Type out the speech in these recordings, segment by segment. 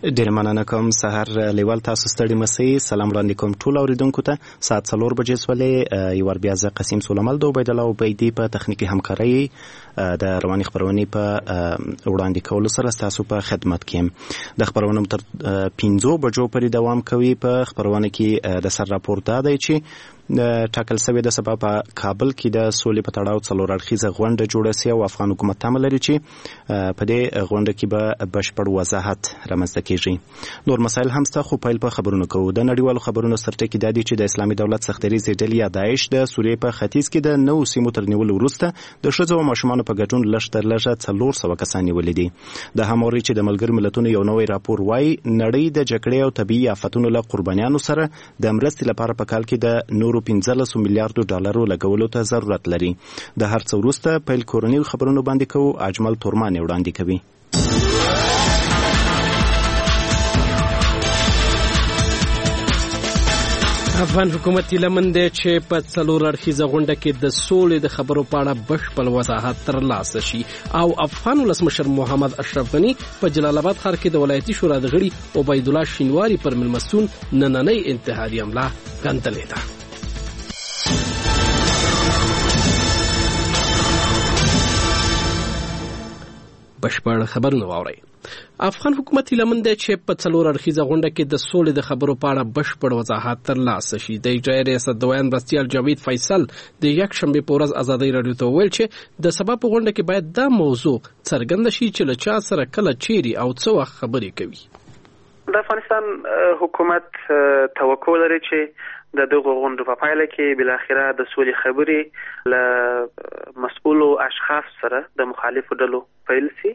ډېر مننه کوم. سهار لیوال تاسو ستړي مسئ. سلام وړاندې کوم ټول اوریدونکو ته. ساعت 4 بجې سولې یو ور بیا زه قسیم سولمل د عبید الله عبیدی په تخنیکی همکارۍ د رواني خبرونې په وړاندې کولو سره تاسو په خدمت کې یم. د خبرونو تر 15 بجو پورې دوام کوي. په خبرونه کې د سر راپور دا دی چې ټاکل شوی د سبا په کابل کې د سولې په تړاو څلور اړخیزه غونډه جوړه سي او افغان حکومت تمه لري چې په دې غونډه کې به بشپړ وضاحت رامنځته کیږي. نور مسایل هم ستا خو پیل په خبرونو کوو. د نړیوالو خبرونو سرټکی دا دی چې د اسلامي دولت سختریزې ډلې یا داعش د سوریې په ختیځ کې د نوو سیمو تر نیولو وروسته د ښځو او ماشومانو په ګډون لږ تر لږه 400 کسان نیولي دي. د همغږي چې د ملګرو ملتونو یو نوی راپور وایي نړۍ د جګړې او طبيعي آفتونو له قربانیانو سره د مرستې لپاره په کال کې د نورو 15 میلیارډ ډالرو لګولو ته ضرورت لري. د هر څه وروسته پیل کورنۍ خبرونو باندې کوو. اجمل تورمان وړاندې کوي. افغان حکومت لمن دی چې په څلور اړخیزه غونډه کې د سولې د خبرو په اړه بشپړ وضاحت ترلاسه شي او افغان ولسمشر محمد اشرف غني په جلال آباد ښار کې د ولایتي شورا د غړي عبید الله شینواری پر مېلمستون نننۍ انتحاري حمله غندلې ده. بشپړ خبرونه واورئ. افغان حکومت لمن دی چې په څلور اړخیزه غونډه کې د سولې د خبرو په اړه بشپړ وضاحت ترلاسه شي. د اجرایي ریاست دویم مرستیال جاوید فیصل د یکشنبه په ورځ ازادي رادیو ته ویل چې د سبا په غونډه کې باید دا موضوع څرګنده شي چې له چا سره کله چیرې او څه وخت خبرې کوي. د افغانستان حکومت توقع لري چې د دغه غونډو په پایله کې بل اخره د سولې خبرې له مسؤلو اشخاص سره د مخالفو ډلو پیل شي.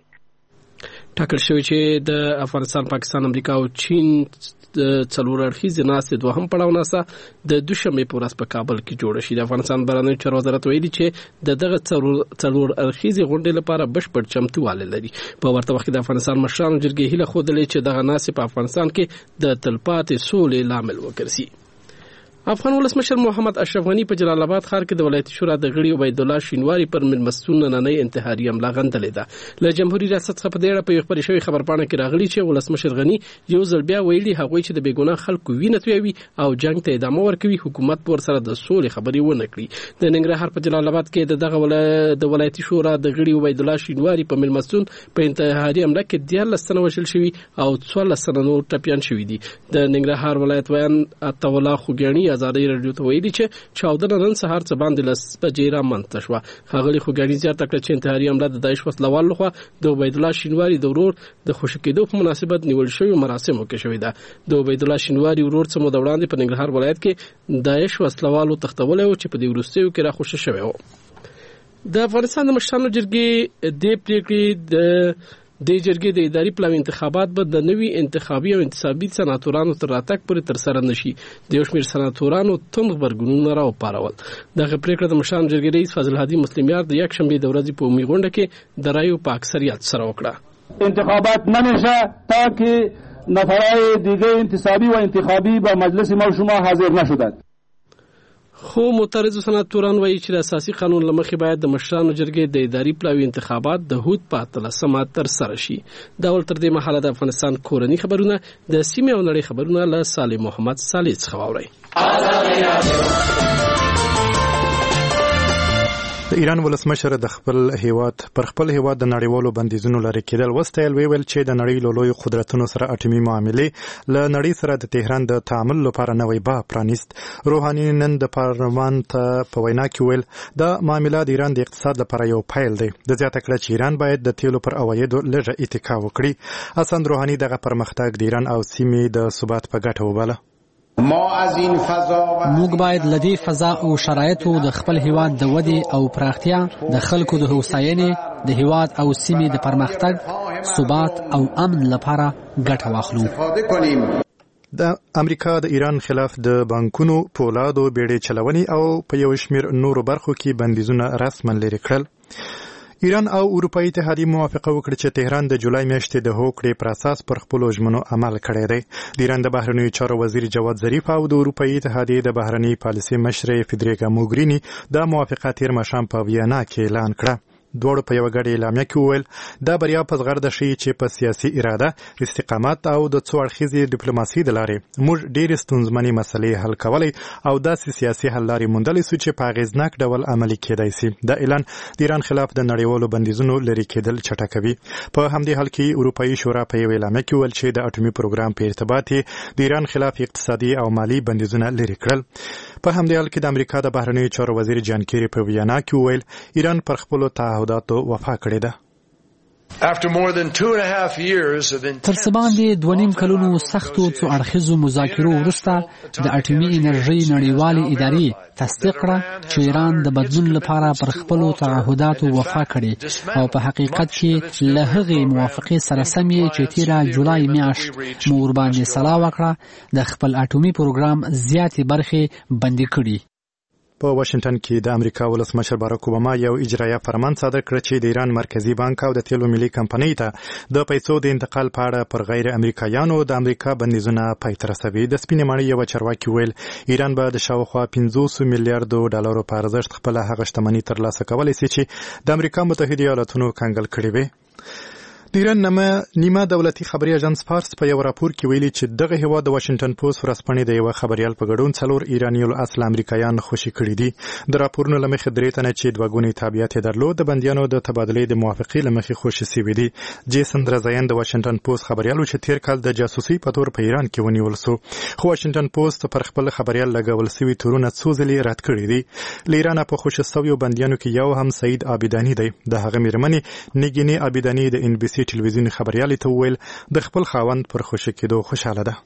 ټاکل شوی چې د افغانستان، پاکستان، امریکا او چین د څلور اړخیزې ناستې دوهم پړاو ناسه د دوشنبه په ورځ په کابل کې جوړه شي. د افغانستان بهرنیو چارو وزارت ویلي چې دغه څلور اړخیزې غونډې لپاره بشپړ چمتووالی لري. په ورته وخت کې د افغانستان مشرانو جرګې هیله ښودلې چې دغه ناستې په افغانستان کې د تلپاتې سولې لامل وګرځي. افغان ولسمشر محمد اشرف غني په جلال آباد ښار کې د ولایتي شورا د غړي عبید الله شینواری پر مېلمستون نننۍ انتحاري حمله غندلې ده. له جمهوریت ریاست څخه په دې اړه په یو خبري شوی خبرپاڼه کې راغلي چې ولسمشر غني یو ځل بیا ویلي هغوی چې د بیګناه خلکو وینه تویوي او جنگ ته ادامه ورکوي حکومت پر سره د سولې خبرې ونه کړي. د ننګرهار په جلال آباد کې د ولایتي شورا د غړي عبید الله شینواری په مېلمستون په انتحاري حمله کې 14 تنه وژل شوي او 14 تنه نور ټپیان شوي دي. د ننګرهار ولایت ویان عطا الله خوګیانی ازادي رادیو ته ویلي چې چاودنه نن سهار څه باندې لس بجې رامنځته شوه. ښاغلي خوګیاني زیاته کړه چې انتحاري حمله د داعش وسلوالو لخوا د عبید الله شینواری د ورور د خوشي کېدو په مناسبت نیول شوی مراسمو کې شوې ده. د عبید الله شینواری ورور څه موده وړاندې په ننګرهار ولایت کې داعش وسلوالو تختولی و چې په دې وروستیو کې راخوشي شوی و. د افغانستان د مشرانو جرګې د پریکړې د جرګې د اداري پلاوي انتخابات به د نوي انتخابي او انتصابي سناتورانو تر راتګ پورې ترسره نشي. د یو شمېر سناتورانو تند غبرګونونه راوپارول. دغه پریکړه د مشرانو جرګې رئیس فضل هادي مسلمیار د یکشنبه د ورځې په عمومي غونډه کې د رایو په اکثریت سره وکړه. انتخابات نمیشه تا که نفرای دیگه انتصابی و انتخابی به مجلس ما شما حاضر نشدند. خو معترضو سناتوران وایي چې د اساسي قانون له مخې باید د مشرانو جرګې د اداري پلاوي انتخابات د هود په 13 ترسره شي. دا ول تر دې مهاله د افغانستان کورني خبرونه د سیمې او نړۍ خبرونه له صالح محمد صالح څخه واورئ. د ایران ولسمشر د خپل هیواد د نړیوالو بندیزونو لرې کېدل وستایل. ویل چې د نړۍ له لویو قدرتونو سره اټومي معاملې له نړۍ سره د تهران د تعامل لپاره نوې باب پرانیست. روحاني نن د پارلمان ته په وینا کې ویل دا معامله د ایران د اقتصاد لپاره یو پیل دی. د زیاته کړه چې ایران باید د تیلو پر عوایدو لږه اتکا وکړي. حسن روحاني دغه پرمختګ د ایران او سیمې د ثبات په ګټه وباله. موږ باید لدی فضا او شرایطو د خپل هیواد د ودی او پراختیا، د خلکو د هوساینې، د هیواد او سیمې د پرمختګ، ثبات او امن لپاره ګټه واخلو. د امریکا د ایران خلاف د بانکونو، پولادو، بیړۍ چلونې او په یو شمېر نورو برخو کې بندیزونه رسما لرې کړل. ایران او اروپایي اتحادیه موافقه وکړه چې تهران د جولای میاشتې د هوکړې پر اساس پر خپلو ژمنو عمل کړی دی. د ایران د بهرنیو چارو وزیر جواد ظریف او د اروپایي اتحادیې د بهرنۍ پالیسۍ مشرې فدریکا موګریني دا موافقه تیر ماښام په ویانا کې اعلان کړه. دوړو په یو غړي اعلامیه کې وویل دا بریا په زغرده شي چې په سیاسي اراده استقامت او د څو اړخیزې ډیپلوماسي د لارې موږ ډېرې ستونزمنې مسلې حل کولای او داسې سیاسي حل لارې موندلی سو چې په اغیزناک ډول عملي کېدای شي. دا اعلان د ایران خلاف د نړیوالو بندیزونو لرې کېدل چټکوي. په همدې حال کې اروپایي شورا په یو اعلامیه کې وویل چې د اټومي پروګرام په ارتباط د ایران خلاف اقتصادي او مالی بندیزونه لرې کړل. په همدې حال کې د امریکا د بهرنیو چارو وزیر جان کیری په وینا کې وویل ایران پر خپلو تعهداتو وفا کړې ده. تر څه باندې 2.5 کلونو سختو څو اړخیزو مذاکرو وروسته د اټومي انرژۍ نړیوالې ادارې تصدیق کړه چې ایران د بدلون لپاره پر خپلو تعهداتو وفا کړې او په حقیقت کې له هغې موافقې سره سم یې چې تیره جولای میاشت مور باندې سلا وکړه د خپل اټومي پروګرام زیاتې برخې بندي کړي. په واشنگټن کې د امریکا ولسمشر باراک اوباما یو اجرایه فرمان صادر کړ چې د ایران مرکزی بانک او د تیلو ملي کمپنۍ ته د پیسو د انتقال په اړه پر غیر امریکایانو د امریکا بندیزونه پای ته رسوي. د سپینې ماڼۍ یو چارواکي ویل ایران به د شاوخوا 500 میلیارډ ډالرو په ارزښت خپل هغه شتمنۍ ترلاسه کولی شي چې د امریکا متحده ایالاتونو کنګل کړې وي. د ایران نیمه دولتي خبري اژانس فارس په یو راپور کې ویلي چې دغه هیواد د واشنگټن پوسټ ورځپاڼې د یو خبريال په ګډون 4 ایرانی اصل امریکایان خوشي کړي دي. د راپورونو لمخې درې تنه چې دوه ګونی تابعیت درلود د بنديانو د تبادلې د موافقې لمخې خوشي سوي دي. جیسن درزاین د واشنگټن پوسټ خبريال چې تیر کال د جاسوسي په تور په ایران کې ونیول سو، خو واشنگټن پوسټ پر خپل خبريال لګول سوي تورونه څو ځلې رد کړي دي. ل ایران په خوشي سوي بنديانو کې یو هم سعید عابدانی دی. د هغه میرمنې نګینی عابدانی د ان بي سي ټلویزیون خبريال ته ویل د خپل خاوند پر خوشي کېدو خوشاله ده.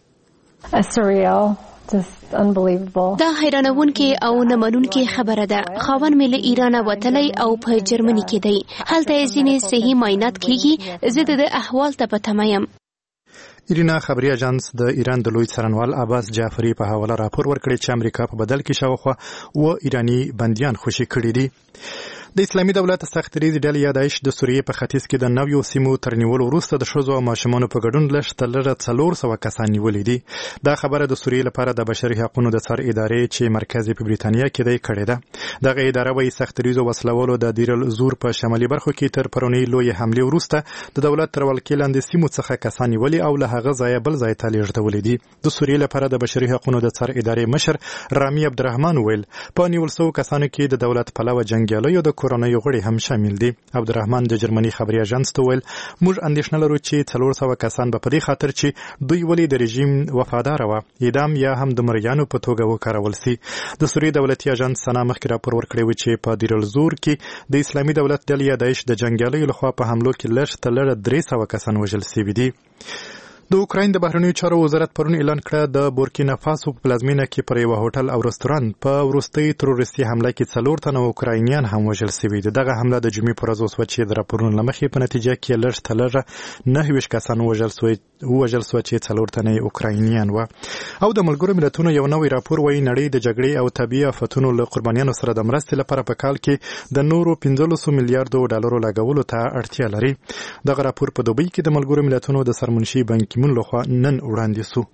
دا حیرانونکې او نه منونکې خبره ده. خاوند مې له ایران وتلی او په جرمني کې دی. هلته یې ځینې صحي معاینات کېږي. زه د احوال ته په تمه یم. ایرینا خبري اژانس د ایران د لوی څارنوال عباس جعفری په حواله راپور ورکړی چې امریکا په بدل کې شاوخوا و ایرانی بنديان خوشي کړي دي. د اسلامي دولت سختریز ډلې یا داعش د سوریې په ختیځ کې د نویو سیمو تر نیولو وروسته د ښځو او ماشومانو په ګډون لږ 400 کسان نیولي دي. دا خبره د سوریې لپاره د بشري حقوقو د څار ادارې چې مرکز په بریتانیا کې دی کړې ده. دغه اداره وايي سختریزو وسلوالو د دیر الزور په شمالي برخو کې تر پرونی لوی حمله وروسته د دولت تر ولکې لاندې سیمو څخه کسان نیولي او له هغه ځای بل ځای ته لیږدولي دي. د سوریې لپاره د بشري حقوقو د څار ادارې مشر رامي عبدالرحمن ویل په نیول شوو کسانو کې د دولت پلوه جنګیالیو د کورنۍ غړي هم شامل دي. عبدالرحمن د جرمني خبري اژانس ته ویل موږ اندېښنه لرو چې 400 کسان به په دې خاطر چې دوی ولې د رژیم وفادار وو اعدام یا هم د مریانو په توګه وکارول سي. د سوریې دولتي اژانس سنا مخکې راپور ورکړی و چې په دیر الزور کې د اسلامي دولت ډلې یا داعش د جنګیالیو لخوا په حملو کې لږ 300 کسان وژل شوي دي. د اوکراین د بهرنیو چارو وزارت پرون اعلان کړ د بورکینا فاسو په پلازمینه کې پر یو هوټل او رستورانت په وروستۍ تروریستي حمله کې 4 تنه اوکراینیان هم وژل شوي دي. دغه حمله د جمعې پر ورځ وشوه چې د راپورونو له مخې په نتیجه کې لږ 29 کسان وژل شوه چې 4 تنه اوکراینیان وو. او د ملګرو ملتونو یو نوی راپور وايي نړۍ د جګړې او طبيعي آفتونو له قربانیانو سره د مرستې لپاره په کال کې د نورو 15 میلیارډ ډالرو لګولو ته اړتیا لري. دغه راپور په دوبۍ کې د ملګرو ملتونو د سرمنشي بان کی مون لخوا نن وړاندې شو.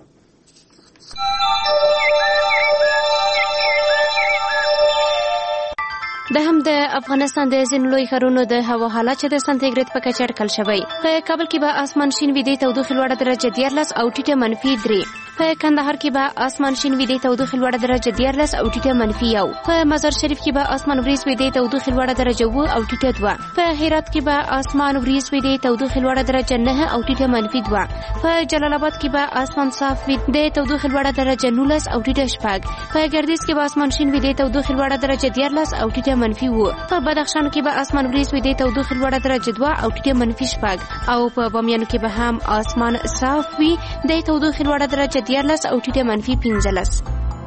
د هم د افغانستان د ځینو لوی ښارونو د هوا حالت چې د سانتیګریډ په کچه اټکل شوی. په کابل کې به اسمان شین وي، د تودوخې لوړه درجه 14 او ټیټه -3. په کندهار کې به اسمان شین وي، د تودوخې لوړه درجه 14 او ټیټه -1. په مزار شریف کې به اسمان وریځ وي، د تودوخې لوړه درجه 2 او ټیټه 2. په هرات کې به اسمان وریځ وي، د تودوخې لوړه درجه 9 او ټیټه -2. په جلال آباد کې به اسمان صاف وي، د تودوخې لوړه درجه 19 او ټیټه 4. په ګردیز کې به اسمان شین وي، د تودوخې لوړه درجه 14 او ټیټه -2. په بدخشان کې به اسمان وریځ وي، د تودوخې لوړه درجه 2 او ټیټه -4. او په بامیان کې به هم اسمان صاف وي، د تودوخې لوړه درجه 14 او ټیټه -15.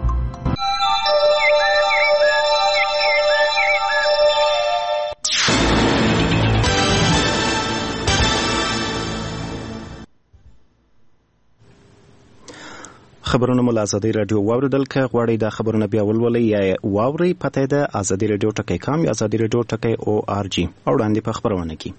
خبرونه مول ازادي رادیو واوریدل. که غواړئ دا خبرونه بیا ولولئ یا واورئ پته ده ازادي رادیو .com یا ازادي رادیو .org او وړاندې په خبرونه کې.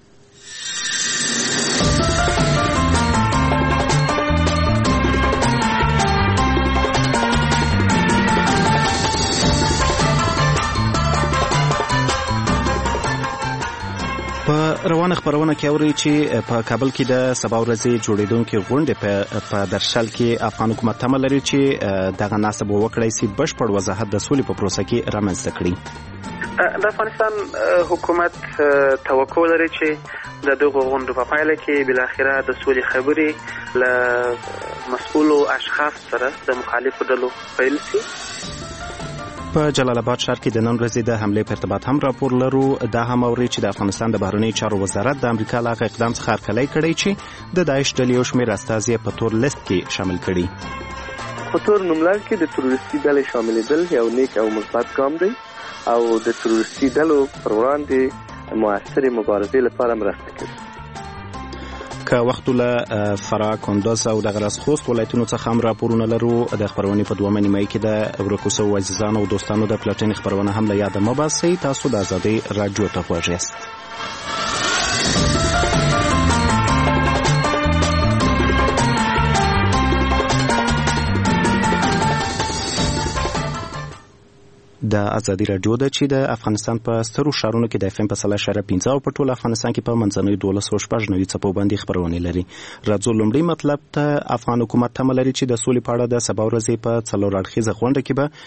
په روانه خبرونه کې اوري چې په کابل کې د سبا ورځې جوړیدونکو غونډې په درشل کې افغان حکومت تمه لري چې دغه ناسب وکړي چې بشپړ وضاحت د سولې په پروسه کې رامنځته کړي. د افغانستان حکومت توقع لري چې د دغه غونډو په پایله کې بل اخره د سولې خبرې له مسؤلو اشخاص سره د مخالفو ډلو پیل شي. په جلال آباد ښار کې د نن ورځې د حملې په ارتباط هم راپور لرو. دا هم اوري چې د افغانستان د بهرنیو چارو وزارت د امریکا له اقدام څخه هرکلی کړی چې د داعش ډلې یو شمېر استازي په تور لیست کې شامل کړي. په تور نوملړ کې د تروریستي ډلې شاملېدل یو نیک او مثبت ګام دی او د تروریستي ډلو پر وړاندې موثرې مبارزې لپاره مرسته کوي. که وخت له فراه، کندوز او د غرس خوست ولایتونو څخه هم راپورونه لرو. د خبرونې په دومره نیمه کې د ورکو شوو عزیزانو او دوستانو د پلاټین خبرونه هم له یاده مه باسئ. تاسو د ازادۍ راډیو ته غوږ یاست. د ازادي راډیو د چې د افغانستان په سترو ښارونو کې د FM په 3.15 او په ټول افغانستان کې په منځنوي 1290 څپو باندې خبرونه لري. راځو لومړی مطلب ته افغان حکومت تمه لري چې د سولې په اړه د سبا ورځې په څلور اړخیزه غونډه کې به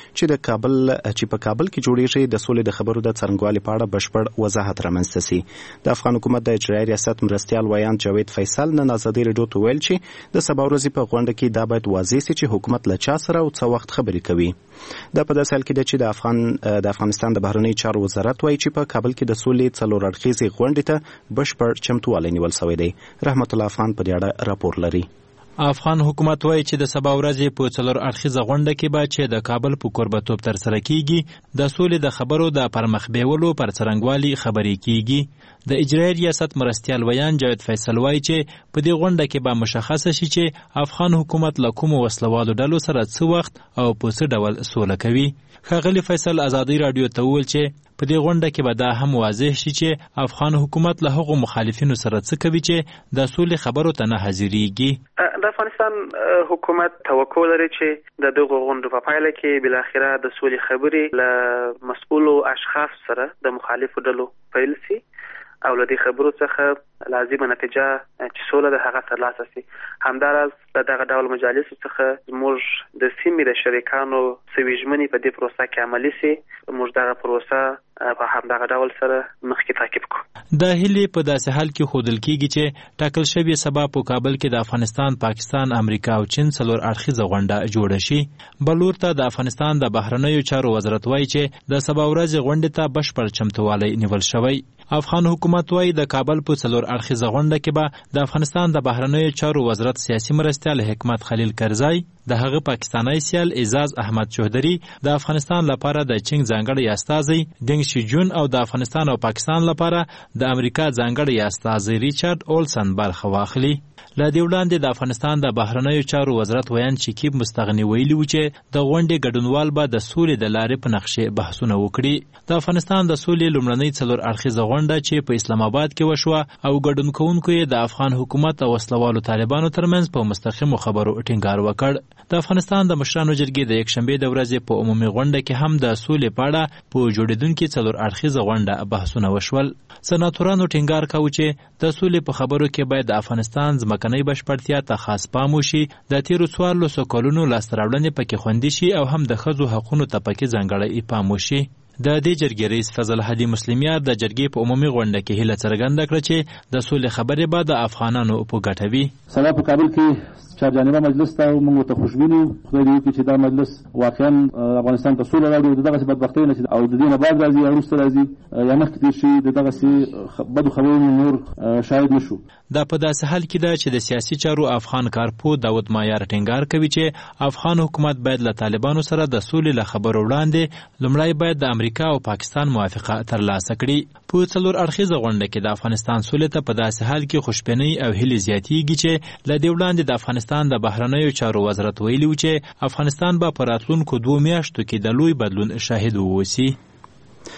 چې په کابل کې جوړیږي د سولې د خبرو د څرنګوالي په اړه بشپړ وضاحت رامنځته شي. د افغان حکومت د اجرایي ریاست مرستیال ویان جاوید فیصل نن ازادي راډیو ته ویل چې د سبا ورځې په غونډه کې دا باید واضح شي چې حکومت له چا سره او څه وخت خبرې کوي. دا په داسې حال کې ده چې د افغانستان د بهرنیو چارو وزارت وایي چې په کابل کې د سولې څلور اړخیزې غونډې ته بشپړ چمتووالی نیول شوی دی. رحمت الله افغان په دې اړه راپور لري. افغان حکومت وایي چې د سبا ورځې په څلور اړخیزه غونډه کې به چې د کابل په کوربه‌توب ترسره کیږي د سولې د خبرو د پرمخ بیولو پر څرنګوالي خبرې کیږي. د اجرایي ریاست مرستیال ویان جاوید فیصل وایي چې په دې غونډه کې به مشخصه شي چې افغان حکومت له کومو وسلوالو ډلو سره څه وخت او په څه ډول سوله کوي. ښاغلي فیصل ازادي راډیو ته وویل چې په دې غونډه کې به دا هم واضح شي چې افغان حکومت له هغو مخالفینو سره څه کوي چې د سولې خبرو ته نه حاضرېږي. د افغانستان حکومت توقع لري چې د دغه غونډو په پایله کې بل اخره د سولې خبرې له مسؤلو اشخاص سره د مخالفو ډلو پیل شي او له دې خبرو څخه لازمه نتیجه چې سوله د هغه ترلاسه شي. همداراز د دغه ډول مجالسو څخه موږ د سیمې د شریکانو سویژمنې په دې پروسه کې عملي شي. موږ دغه پروسه په همدغه ډول سره مخکې تعقیب کوو. د هیلې په داسې حال کې ښودل کېږي چې ټاکل شوې سبا په کابل کې د افغانستان، پاکستان، امریکا او چین څلور اړخیزه غونډه جوړه شي. بلور ته د افغانستان د بهرنیو چارو وزارت وایي چې د سبا ورځې غونډې ته بشپړ چمتووالی نیول شوی. افغان حکومت وایي د کابل په څلور اړخیزه غونډه کې به د افغانستان د بهرنیو چارو وزارت سیاسي مرستیال حکمت خلیل کرزی، د هغه پاکستانی سیال اعزاز احمد چوهدری، د افغانستان لپاره د چینګ ځانګړی استازی دنګ شیجون او د افغانستان او پاکستان لپاره د امریکا ځانګړی استازی ریچارډ اولسن برخه واخلي. له دې وړاندې د افغانستان د بهرنیو چارو وزارت ویان شکیب مستغني ویلي و چې د غونډې ګډونوال به د سولې د لارې په نقشې بحثونه وکړي. د افغانستان د سولې لومړنۍ څلور اړخیزه غونډه چې په اسلام آباد کې وشوه او ګډون کوونکو یې د افغان حکومت او وسلوالو طالبانو ترمنځ په مستقیمو خبرو ټینګار وکړ. د افغانستان د مشرانو جرګې د یکشنبې د ورځې په عمومي غونډه کې هم د سولې په اړه په جوړېدونکې څلور اړخیزه غونډه بحثونه وشول. سناتورانو ټینګار کاوه چې د سولې په خبرو کې باید د افغانستان ځمکنۍ بشپړتیا ته خاص پام وشي، د تیرو 14 کلونو لاسته راوړنې پکې خوندي شي او هم د ښځو حقونو ته پکې ځانګړی پام وشي. د دې جرګې رئیس فضل هادي مسلمیار د جرګې په عمومي غونډه کې هیله څرګنده کړه چې د سولې خبرې به د افغانانو په ګټه وي. سبا په کابل کې چار جانبه مجلس ته موږ ته خوشبینو خدای دې وکړي چې دا مجلس واقعا افغانستان ته سوله راوړي، دغه بدبختۍ نه او د دې نه بعد راځي او وروسته راځي یا مخکې تېر شي د دغسې بدو خبرونو نور شاهد نشو. دا په داسې حال کې ده چې د سیاسي چارو افغان کارپو داود مایار ټینګار کوي چې افغان حکومت باید له طالبانو سره د سولې له خبرو وړاندې لومړی باید د امریکا او پاکستان موافقه ترلاسه کړي. په څلور اړخیزه غونډه کې د افغانستان سولې ته په داسې حال کې خوشبینۍ او هیلې زیاتېږي چې له دې وړاندې د افغانستان د بهرنیو چارو وزارت ویلي و چې افغانستان به په راتلونکو 2 میاشتو کې د لوی بدلون شاهد واوسي.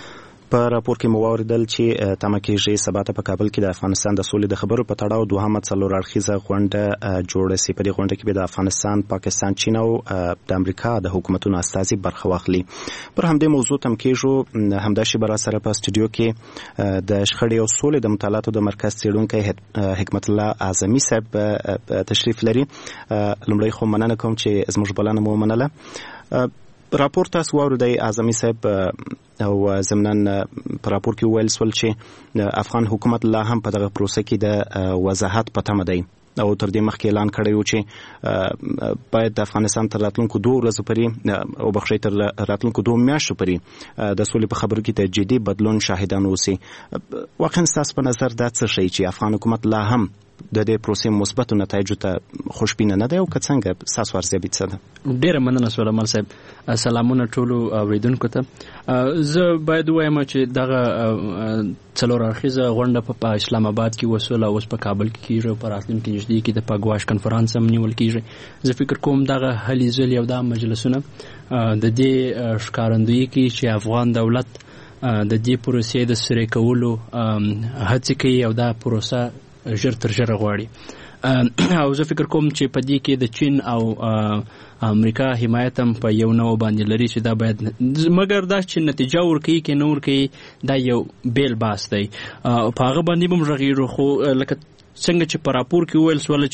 په راپور کې مو واوریدل چې تمه کېږي سبا ته په کابل کې د افغانستان د سولې د خبرو په تړاو دوهمه څلور اړخیزه غونډه جوړه شي. په دې غونډه کې به د افغانستان، پاکستان، چین او د امریکا د حکومتونو استازي برخه واخلي. پر همدې موضوع تم کېږو همدا شی برا سره په استودیو کې د شخړې او سولې د مطالعاتو د مرکز څېړونکی حکمت الله اعظمي صاحب تشریف لري. لومړی خو مننه کوم چې زموږ بلنه مو ومنله. راپور تاسو واوریدئ اعظمي صاحب، او ضمناً په راپور کې ویل سول چې افغان حکومت لا هم په دغه پروسه کې د وضاحت په تمه دی او تر دې مخکې اعلان کړی و چې باید د افغانستان تر راتلونکو 2 ورځو پورې او بخښئ تر راتلونکو 2 میاشتو پورې د سولې په خبرو کې د جدي بدلون شاهدان اوسي. واقعا ستاسو په نظر دا څه شی چې افغان حکومت لا هم د دې پروسې مثبتو نتایجو ته خوشبینه نه دی او که څنګه ستاسو ارزیابي څه ده؟ ډېره مننه سولمال صاحب. سلامونه ټولو اوریدونکو ته. زه باید ووایم چې دغه څلور اړخیزه غونډه په اسلام آباد کې وسوله اوس په کابل کې کېږي او په راتلونکي نږدې کې د پګواش کنفرانس هم نیول کېږي. زه فکر کوم دغه هلې ځلې او دا مجلسونه د دې ښکارندویي کوي چې افغان دولت د دې پروسې د سرې کولو هڅې کوي او دا پروسه ژر تر ژره غواړي. او زه فکر کوم چې په دې کې د چین او امریکا حمایت هم په یو نوع باندې لري چې دا باید، مګر دا چې نتیجه ورکوي که نه ورکوي دا یو بیل باس دی. په هغه باندې به هم غږېږو، خو لکه څنګه چې په راپور کې وویل سوله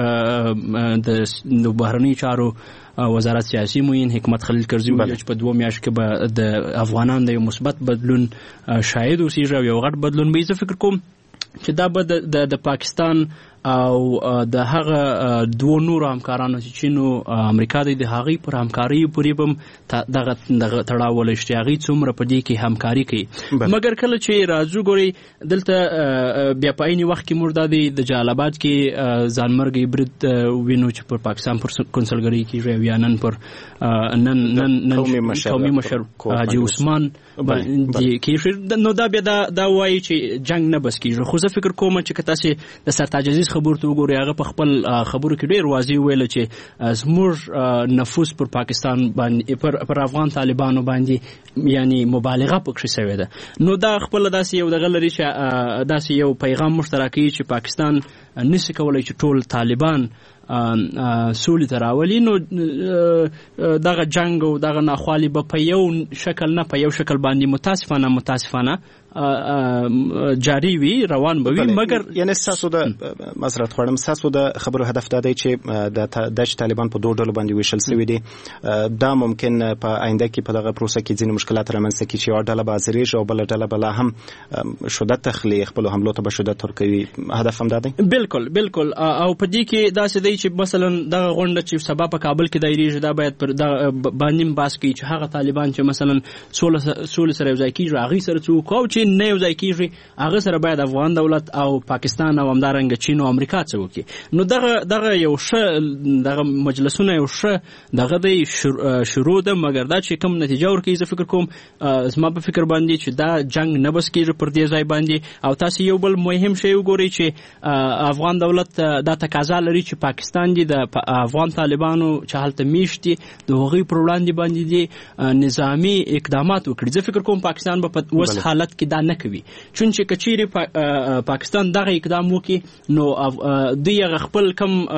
چې د بهرنیو چارو وزارت سیاسي معین حکمت خلیل کرزي ویل چې په 2 میاشتو کې به د افغانانو د یو مثبت بدلون شاهد اوسېږي او یو غټ بدلون به. زه فکر کوم چې دا به د پاکستان او د هغه 2 نورو همکارانو چې چین او امریکا د هغوی پر همکارۍ پورې به دغه تړاو ولشتي، هغوی څومره په دې کې همکاري کوي. مګر کله چې راځو ګورئ دلته بیا په عین وخت کې موږ د جلال آباد کې ځانمرګي برید وینو چې پر پاکستان پر کنسلګرۍ کېږي، یا نن قومي مشر حاجي عثمان کېږي. نو دا بیا دا وایي چې جنګ نه بس کېږي. خو زه فکر کوم چې که تاسې د سرتاج عزیز خبرو ته وګورئ، هغه په خپل خبرو کې ډېر واضح ویل چې زموږ نفوذ پر پاکستان باندې پر افغان طالبانو باندې یعنی مبالغه پکښې شوې ده. نو دا خپل داسې یو دغه لري چې داسې یو پیغام مشترکوي چې پاکستان نشي کولی چې ټول طالبان سولې ته راولي. نو دغه جنګ او دغه ناخوالي به په یو شکل نه په یو شکل باندې متاسفانه جاری وي، روان به وي. مګر یعنی ستاسو د معذرت غواړم، ستاسو د خبرو هدف دا دی چې د طالبان په 2 ډلو باندې ویشل شوي دي. دا ممکن په آینده کې په دغه پروسه کې ځینې مشکلات رامنځته کړي چې یوه ډله به ازرېږي او بله ډله به لا هم شدت اخلي، خپلو حملو ته به شدت ورکوي. هدف هم دا دی؟ بالکل. او په دې کې داسې دی چې مثلا دغه غونډه چې سبا په کابل کې دایریږي دا باید پر باندې باس کوي چې هغه طالبان چې مثلا سولې سره یوځای کېږي هغوی سره څه وکړو، چې نه یوځای کېږي هغه سره باید افغان دولت او پاکستان او همدارنګه چین او امریکا څه وکړي. نو دغه یو ښه دغه مجلسونه یو ښه دغه دی شروع ده. مګر دا چې کوم نتیجه ورکوي زه فکر کوم زما په فکر باندې چې دا جنګ نه بس کېږي پر دې ځای باندې. او تاسو یو بل مهم شی وګورئ چې افغان دولت دا تقاضا لري چې پاکستان دی د افغان طالبانو چې هلته میشتي د هغوی پر وړاندې باندې دی نظامی اقدامات وکړي. زه فکر کوم پاکستان به په اوس حالت کې دا نه کوي، چونچې که چیرې پاکستان دغه اقدام وکړي نو دوی هغه خپل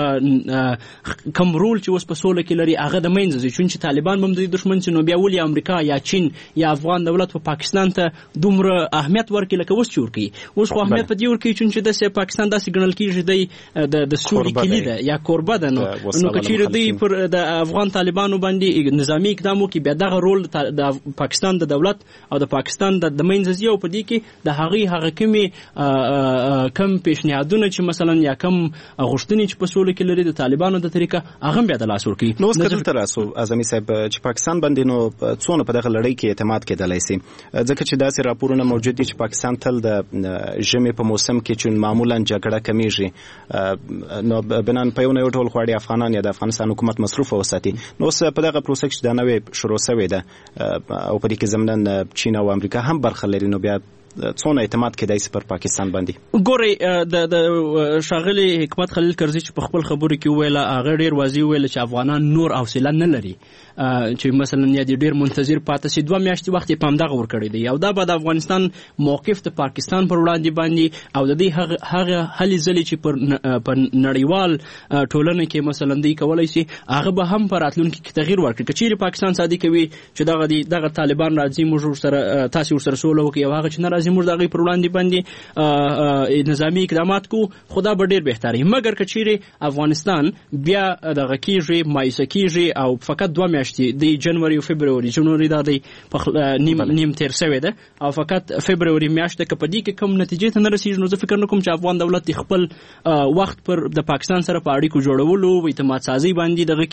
کم رول چې اوس په سوله کې لري هغه د منځه ځي. چونچې طالبان به هم د دې دښمن سي، نو بیا ولې امریکا یا چین یا افغان دولت په پاکستان ته دومره اهمیت ورکړي لکه اوس چې ورکوي؟ اوس خو اهمیت په دې ورکوي چونچې داسې پاکستان داسې ګڼل کېږي دی د سولې کلي ده یا کوربه ده. نو که چیرې دوی پر د افغان طالبانو باندې نظامي اقدام وکړي بیا دغه رول د پاکستان د دولت او د پاکستان د منځه ځي او په دې کې د هغه کم پیشنهادونه چې مثلا یا کم غوښتنې چې په سوله کې لري د طالبانو د طریقه هغه بیا د لاس ورکوي. نو اوس که دلته راسو اعظمي صاحب چې پاکستان باندې نو څونه په دغه لړۍ کې اعتماد کېدلی سي، ځکه چې داسې راپورونه موجود دي چې پاکستان تل د ژمي په موسم کې چې معمولا جګړه کمیږي نو بنان په یو ډول غواړي افغانان یا د افغانستان حکومت مصروف وساتي. نو اوس په دغه پروسه کې چې دا نوې شروع شوې ده او په دې کې ضمناً چین او امریکا هم برخه لري، نو بیا څونه اعتماد کېدای شي پر پاکستان باندې؟ ګوري د شاغلي حکمت خلیل کرزي چې په خپل خبرو کې ویل هغه ډیر واضح ویل چې افغانان نور حوصله نه لري چې مثلا یا ډیر منتظر پاتې شي 2 میاشتې وخت په همدغه ور کړی دی او دا به د افغانستان موقف د پاکستان پر وړاندې باندې او د دې هغه هلي ځلې چې پر نړیوال ټولنه کې مثلا دی کولای شي هغه به هم پر راتلونکي کې تغییر ورکړي. کچېرې پاکستان صادق وي چې دغه طالبان راځي موږ سره تاسو ورسره سوله وکړي او هغه چې نه راځي موږ دغه پر وړاندې باندې نظامی اقدامات کو خدا به ډیر بهتري. مګر کچېرې افغانستان بیا دغه کېږي مایوسه کېږي او فقط 2 میاشتې د جنوري او فبروري دا دی نیم تیر شوی ده او فقط فبروري میاشت کې په دې کې کوم نتیجې ته نه رسیږي. نو زه فکر نه کوم چې افغان دولت خپل وخت پر د پاکستان سره په اړیکو جوړولو او اعتماد سازي باندې دغه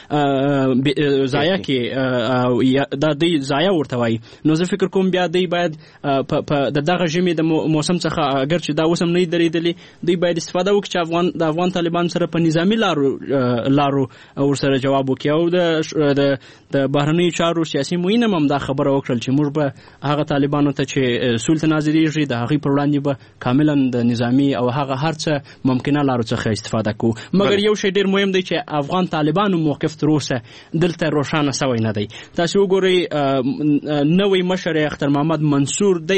کې ضایع کې دا دی ضایع ورته وایي. نو زه فکر کوم بیا دی باید په دغه ژمي د موسم څخه اگر چې دا اوس هم نه درېدلې دی باید استفاده وکړي چې د افغان طالبان سره په نظامی لارو ورسره جواب وکړي او د بهرنیو چارو سیاسي معین هم دا خبره وکړل چې موږ به هغه طالبانو ته چې سولت ناظریږي د هغې پر وړاندې به کاملا د نظامی او هغه هر څه ممکنه لارو څخه استفاده کوو. مګر یو شی ډیر مهم دی چې افغان طالبانو موقف تر اوسه دلته روښانه سوی نه دی. تاسو وګورئ نوی مشر اختر محمد منصور دی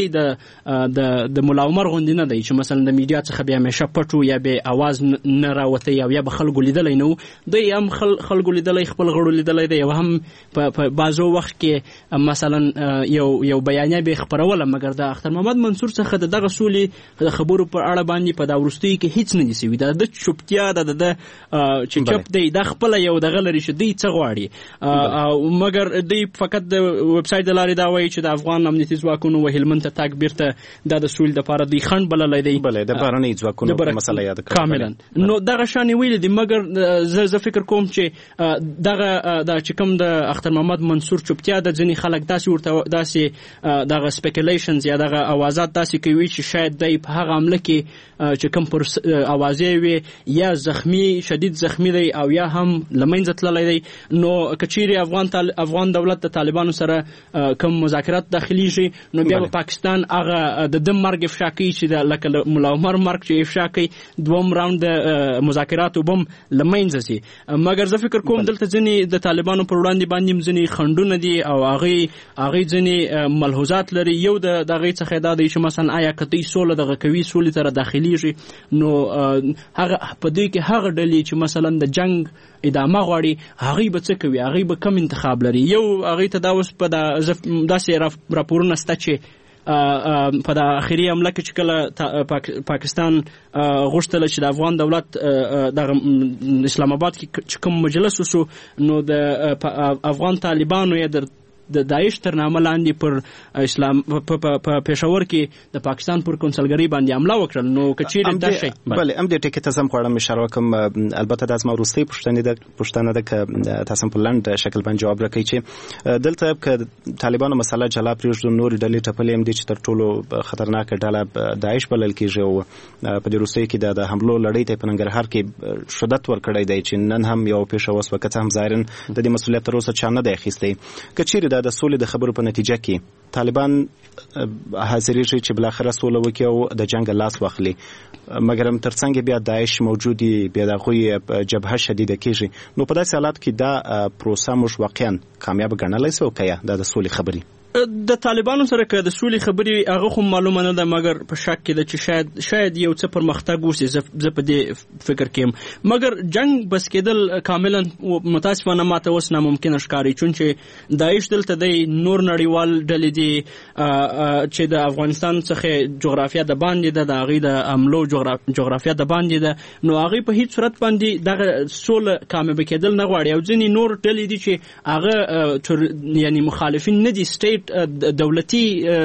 د ملا عمر غوندې نه دی چې مثلا د میډیا څخه بیا همیشه پټو یا به اواز نه راوتی او یا به خلکو لیدلی نه و. دی هم خلکو لیدلی خپل غړو لیدلی دی او هم په بعضو وخت کې مثلا یو بیانیه به خبروله. مګر د اختر محمد منصور څخه دغه سولې د خبرو پر اړه باندې په دا وروستیو کې هیڅ نه دي سوي. د چوپتیا د چې چپ دی د خپل یو دغه لري چې دی څه غواړي او مګر دی فقط د ویب سایټ د لارې دا وایي چې د افغان امنیتي ځواکونو و هلمند ته تګ بیرته د سولې لپاره دی خنډ بللی دی د بهرنیو ځواکونو مسله یاد کړه کاملا. نو دغه شانې ویلي دي مګر زه فکر کوم چې دغه چې کوم د اختر محمد منصور چوپتیا د ځینې خلک داسې دغه سپیکولیشنز یا دغه اوازات داسې کوي چې شاید دی په هغه عمله کې چې کوم پر اوازې وي یا شدید زخمی دی او یا هم له منځه تللی دی. نو کچېرې افغان دولت د طالبانو سره کوم مذاکرات داخلیږي نو بیا به پاکستان هغه د ده مرګ افشا کوي چې لکه ملا عمر مرګ چې افشا کوي 2 راوند د مذاکراتو به هم له منځه ځي. مګر زه فکر کوم دلته ځینې د طالبانو پر وړاندې باندې ځینې خنډونه دي او هغې ځینې ملحوظات لري. یو د هغې څخه دا دی چې مثلا آیا که دوی سوله دغه کوي سولې سره داخلیږي نو هغه په دوی کې هغه ډلې چې مثلا د جنگ ادامه غواړي هغې به څه کوي هغې به کم انتخاب لري. یو هغې ته دا اوس په داسې راپورونه شته چې په د اخري حمله کې چې کله پاکستان غوښتله چې د افغان دولت دغه اسلام آباد کې چې کوم مجلس وشو نو د افغان طالبانو یا د داعش تر نامه لاندې پر اسلام په پېښور کې د پاکستان پر کنسلګرۍ باندې حمله وکړل. نو کچېرې دا شی بله هم دې ټکي ته زم غواړم اشاره وکړم. البته دا زما وروستۍ پوښتنه ده که تاسو په لنډ شکل باندې جواب راکړئ چې دلته که طالبانو مسله جلا پرېږدو نورې ډلې ټپلې هم دي چې تر ټولو خطرناکه ډله داعش بلل کېږي او په دې وروستیو کې د حملو لړۍ ته په ننګرهار کې شدت ورکړی دی چې نن هم یو پېښه وسوه که څه هم ظاهرا د دې مسؤلیت تر اوسه چا نه دی اخیستی. که چیرې د سولې د خبرو په نتیجه کې طالبان حاضرېږي چې بلاخره سوله وکړي او د جنګ لاس واخلي مګر هم ترڅنګ بیا داعش موجود دي بیا د هغوی جبهه شدیده کېږي. نو په داسې حالات کې دا پروسه موږ واقعا کامیاب ګڼلی سو که یا دا د سولې خبرې د طالبانو سره که د سولې خبرې هغه خو معلومه نه ده مګر په شک کې ده چې شاید یو څه پرمختګ وشي. زه په دې فکر کې یم مګر جنګ بس کېدل کاملا متاسفانه ماته اوس ناممکنه ښکاري چونکې داعش دلته دی نور نړیوال ډلې دي چې د افغانستان څخه جغرافیه د باندې ده د هغې د حملو جغرافیه د باندې ده. نو هغې په هیڅ صورت باندې دغه سوله کامیابه کېدل نه غواړي او ځینې نور ډلې دي چې هغه یعنی مخالفین نه دي سټیټ دولتي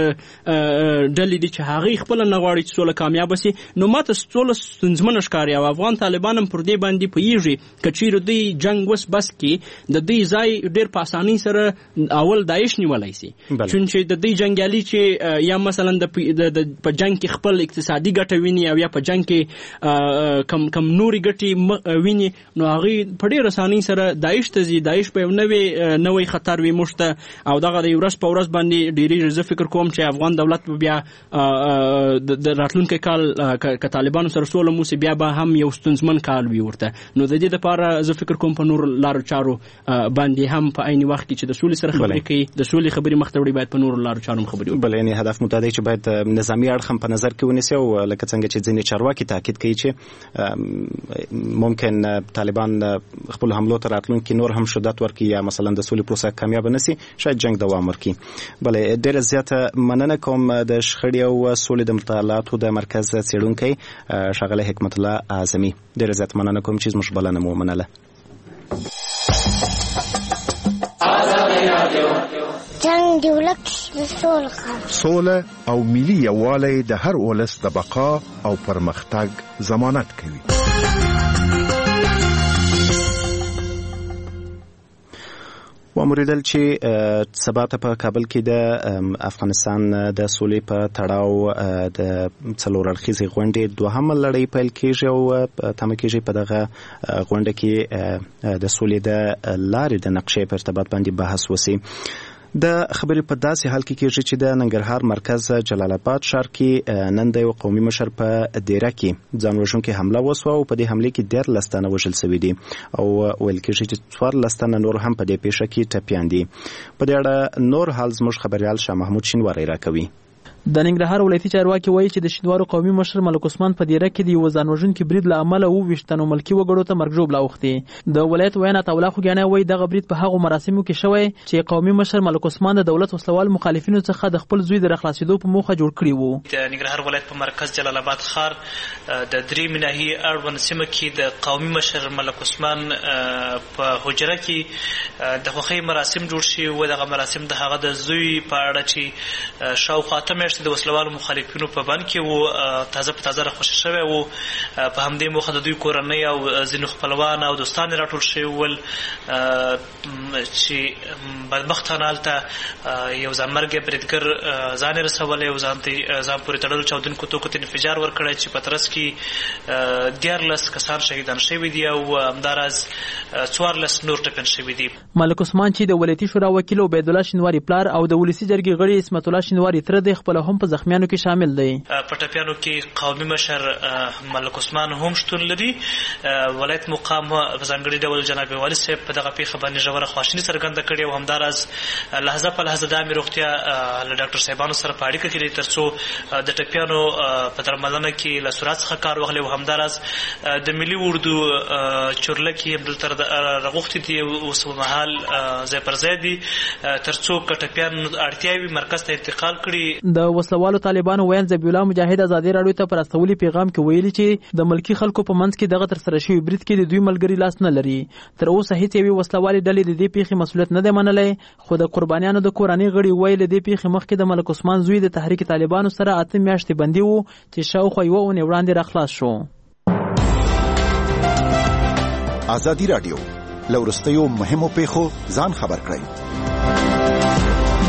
ډلې دي چې هغې خپله نه غواړي چې سوله کامیابه سي. نو ماته سوله ستونزمنه ښکاري او افغان طالبان هم پر دې باندې پوهېږي که چیرې دوی جنګ وس بس کړي د دوی ځای ډېر په اسانۍ سره اول داعش نیولی سي چونکې د دوی جنګیالي چې یا مثلا په جنګ کې خپل اقتصادي ګټه ویني او یا په جنګ کې کم نورې ګټې ویني نو هغې په ډېر اسانۍ سره داعش ته ځي. داعش به یو نوی خطر وي موږ ته او دغه د ورځ په ورځ ورځ باندې ډیری زه فکر کوم چې افغان دولت بیا د راتلونکي کال ک طالبانو سره سوله موسی بیا به هم یو ستونزمن کال وي ورته. نو د دې لپاره زه فکر کوم په نور لارو چارو باندې هم په عین وخت کې چې د سولې سره خبرې کوي د سولې خبرې مخ ته وړي باید په نور لارو چارو خبرې وکړي. بل یعنی هدف متعدی چې باید نظامی اړخ هم په نظر کې ونیسي او لکه څنګه چې ځینې چارواکي تاکید کوي چې ممکن طالبان خپل حملو ته راتلونکي نور هم شدت ورکړي یا مثلا د سولې پروسه کامیاب نشي شاید جنگ دوام ورکړي. بل ډېر زیاته مننه کوم د شخړې او سولې د مطالعاتو د مرکز څېړونکی ښاغلی حکمت الله اعظمي. ډېر زیات مننه کوم چې زموږ بلنه مو ومنله. جنگ دی ولک سوله او ملي یووالی د هر ولس د بقا او پرمختګ ضمانت کوي. وموریدل چې سبا ته په کابل کې د افغانستان د سولې په تړاو د څلور اړخیزې غونډې دوهمه لړۍ پیل کېږي او تمه کېږي په دغه غونډه کې د سولې د لارې د نقشې په ارتباط باندې بحث وشي. د خبرې په داسې حال کې کېږي چې د ننګرهار مرکز جلال آباد ښار کې نن د یو قومي مشر په دیره کې ځان وژونکې حمله وسوه او په دې حملې کې 13 تنه وژل شوي دي او ویل کېږي چې 14 تنه نور هم په دې پیښه کې ټپیان دي. په دې اړه نور حال زموږ خبريال شاه محمود شینواری راکوي. د ننګرهار ولایتي چارواکي وایي چې د شینوارو قومي مشر ملک عثمان په دیره کې د یو ځان وژونکي برید له امله 22 تنو ملکي وګړو ته مرګ ژوبله اوښتې. د ولایت وینا تولا خوګیانه وایي دغه برید په هغو مراسمو کې شوی چې قومي مشر ملک عثمان د دولت وسلوال مخالفینو څخه د خپل زوی د راخلاصېدو په موخه جوړ کړی وو. د ننګرهار ولایت په مرکز جلال آباد ښار د درې مناهي اړوند سیمه کې د قومي مشر ملک عثمان په حجره کې د خوښۍ مراسم جوړ شي و. دغه مراسم د هغه د زوی په اړه چې شاوخوا اته میاشتې د وسلوالو مخالفینو په بند کې وو تازه په تازه راخوشي شوی وو. په همدې موخه د دوی کورنۍ او ځینو خپلوان او دوستان راټول شوي ول چې بدبختانه هلته یو ځانمرګی بریدګر ځان یې رسولی او ځان پورې تړلو چاودونکو توکو ته انفجار ورکړی چې په ترڅ کې 14 کسان شهیدان شوي دي او همداراز 14 نور ټپیان شوي دي. ملک عثمان چې د ولایتي شورا وکیل عبید الله شینواری پلار او د ولسي جرګې غړي اسمت الله شینواری تر د خپل هم په زخمیانو کې شامل دی. په ټپیانو کې قومي مشر ملک عثمان هم شتون لري. ولایت مقام په ځانګړي ډول جناب والي صاحب په دغه پیښه باندې ژوره خواشیني څرګنده کړې او همداراز لحظه په لحظه د عامې روغتیا له ډاکټر صاحبانو سره په اړیکه کې دي تر څو د ټپیانو په درملنه کې له سرعت څخه کار واخلي او همداراز د ملي اردو چورلکې هم دلته راغوښتي دي اوس مهال ځای پر ځای دي تر څو که ټپیان اړتیا وي مرکز ته انتقال کړي. د وسلوالو طالبانو ویل ذبیح الله مجاهد ازادي راډیو ته پر استولي پیغام کې ویلي چې د ملکی خلکو په منځ کې دغه تر سره شوی برید کې د دوی ملګری لاس نه لري. تر اوسه هیڅ یوې وسلوالې ډلې د دې پیښې مسؤلیت نه دی منلی خو د قربانیانو د کورنۍ غړي ویل د دې پیښې مخکې د ملک عثمان زوی د تحریک طالبانو سره 8 میاشتې بندي وو چې شاوخوا یوه اونۍ وړاندې راخلاص شو. ازادي راډیو له وروستیو مهمو پیښو ځان خبر کړئ.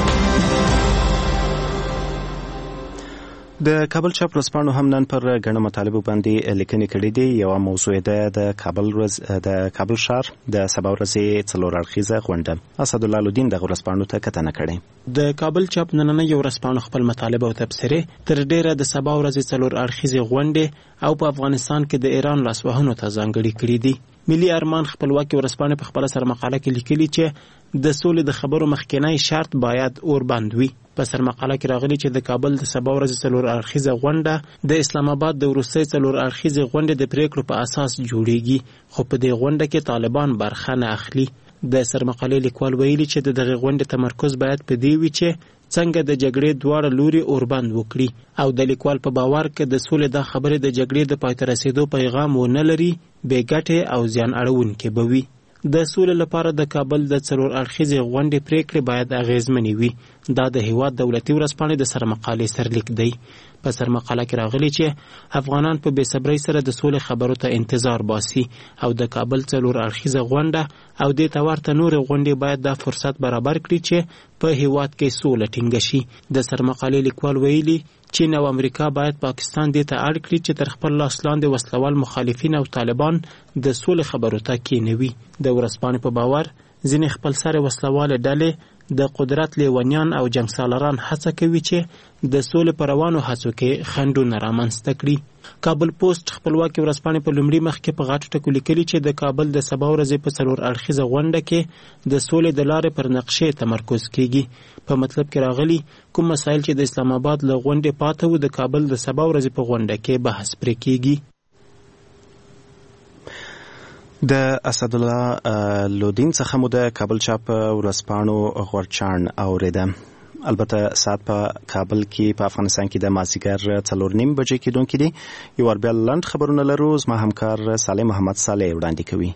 د کابل چاپ ورځپاڼو هم نن پر ګڼو مطالبو باندې لیکنې کړې دي. یوه موضوع ده د کابل ښار د سبا ورځې څلور اړخیزه غونډه. اسد الله الدین دغه ورځپاڼو ته کتنه کړې. د کابل چاپ نننۍ ورځپاڼو خپل مطالب او تبصرې تر ډیره د سبا ورځې څلور اړخیزه غونډه او په افغانستان کې د ایران لاسوهنو ته ځانګړي کړې دي. ملي ارمان خپلواکي ورځپاڼه په خپل سر مقاله کې لیکلي چې د سولې د خبرو مخکینی شرط باید اوربند وي. په سر مقاله کې راغلي چې د کابل د سبا ورځې څلور اړخیزه غونډه د اسلام آباد د وروستۍ څلور اړخیزه غونډې د پریکړو په اساس جوړیږي خو په دې غونډه کې طالبان برخه نه اخلي. د سر مقالې لیکوال ویلي چې دغه غونډې تمرکز باید په دې وي چې څنګه د جګړې دواړه لوري اوربند وکړي او د لیکوال په باور کې د سولې د خبرې د جګړې د پای ته رسیدو پیغام ونه لري بې ګټې او زیان اړونکې به وي. د سولې لپاره د کابل د څلور اړخیزې غونډې پریکړې باید اغیزمنې وي. دا د هیواد دولتي ورځپاڼې د سرمقالې سرلیک دی. په سرمقاله کې راغلي چې افغانان په بې صبرۍ سره د سولې خبرو ته انتظار باسي او د کابل څلور اړخیزه غونډه او دې ته ورته نورې غونډې باید دا فرصت برابر کړي چې په هیواد کې سوله ټینګه شي. د سرمقالې لیکوال ویلي چین او امریکا باید پاکستان دې ته اړ کړي چې تر خپل لاس لاندې وسلوال مخالفین او طالبان د سولې خبرو ته کېنوي. د ورځپاڼې په باور ځینې خپل سره وسلواله ډلې د قدرت لیونیان او جنگسالاران هڅه کوي چې د سولې پر روانو هڅو کې خنډونه رامنځته کړي. کابل پوسټ خپلواکي ورځپاڼې په لومړي مخ کې په غاټو ټکو لیکلي چې د کابل د سبا ورځې په څلور اړخیزه غونډه کې د سولې د لارې پر نقشې تمرکز کیږي. په مطلب کې راغلي کوم مسایل چې د اسلام آباد له غونډې پاته وو د کابل د سبا ورځې په غونډه کې بحث پرې کیږي. د اسدالله لودین څخه مو د کابل چاپ ورځپاڼو غورچاڼ اوریده. البته ساعت په کابل کې په افغانستان کې د مازیګر 4:30 بجې کېدونکې دي. یو ور بیا لنډ خبرونه لرو. زما همکار صالح محمد صالح وړاندې کوي.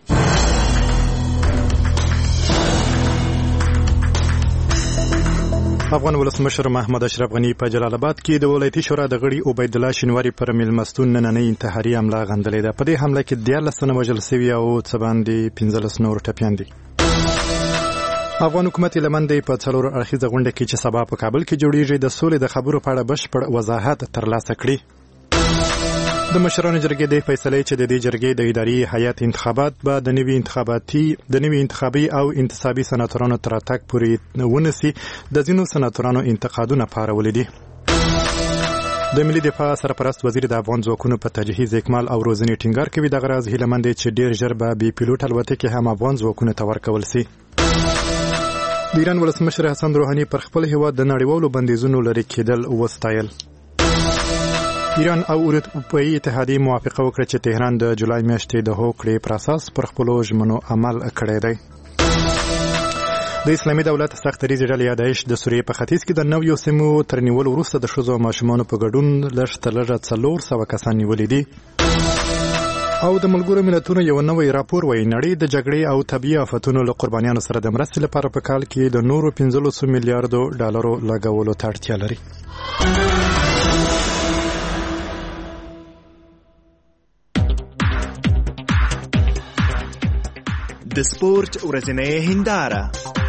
افغان ولسمشر محمد اشرف غنی په جلال آباد کې د ولایتي شورا د غړي عبید الله شینواری پر میلمستون نننۍ انتحاري حمله غندلې ده. په دې حمله کې 14 تنه وژل شوي او څه باندې 15 نور ټپیان دي. افغان حکومت لمندې په څلور اړخیزه غونډه کې چې سبا په کابل کې جوړیږي د سولې د خبرو په اړه بشپړ وضاحت ترلاسه کړي. د مشرانو جرګې د فیصلې چې د دې جرګې د اداري هیئت انتخابات به د نوي انتخابي او انتصابي سناتورانو تر اتاک پورې ونسي د ځینو سناتورانو انتقادونه پارولې دي. د ملي دفاع سرپرست وزیر د افغان ځواکونو په تجهیز اکمال او روزنې ټینګار کوي. دغه راز هیله مند چې ډیر ژر به بي پیلوټ الوتکې هم افغان ځواکونو ته ورکول شي. د ایران ولسمشر حسن روحاني پر خپل هیواد د نړیوالو بندیزونو لرې کېدل وستایل. ایران او اروپایي اتحادیې موافقه وکړه چې تهران د جولای میاشتې د هوکړې پر اساس پر خپلو ژمنو عمل کړی دی. د اسلامي دولت سختریزې ډلې داعش د سوریې په ختیځ کې د نویو سیمو تر نیولو وروسته د ښځو او ماشومانو په ګډون لږ تر لږه 400 کسان نیولي دي. او د ملګرو ملتونو یو نوی راپور وایي نړۍ د جګړې او طبیعي آفتونو له قربانیانو سره د مرستې لپاره په کال کې د نورو 15 میلیارډو ډالرو لګولو ته اړتیا لري. د سپورت ورځنۍ هنداره.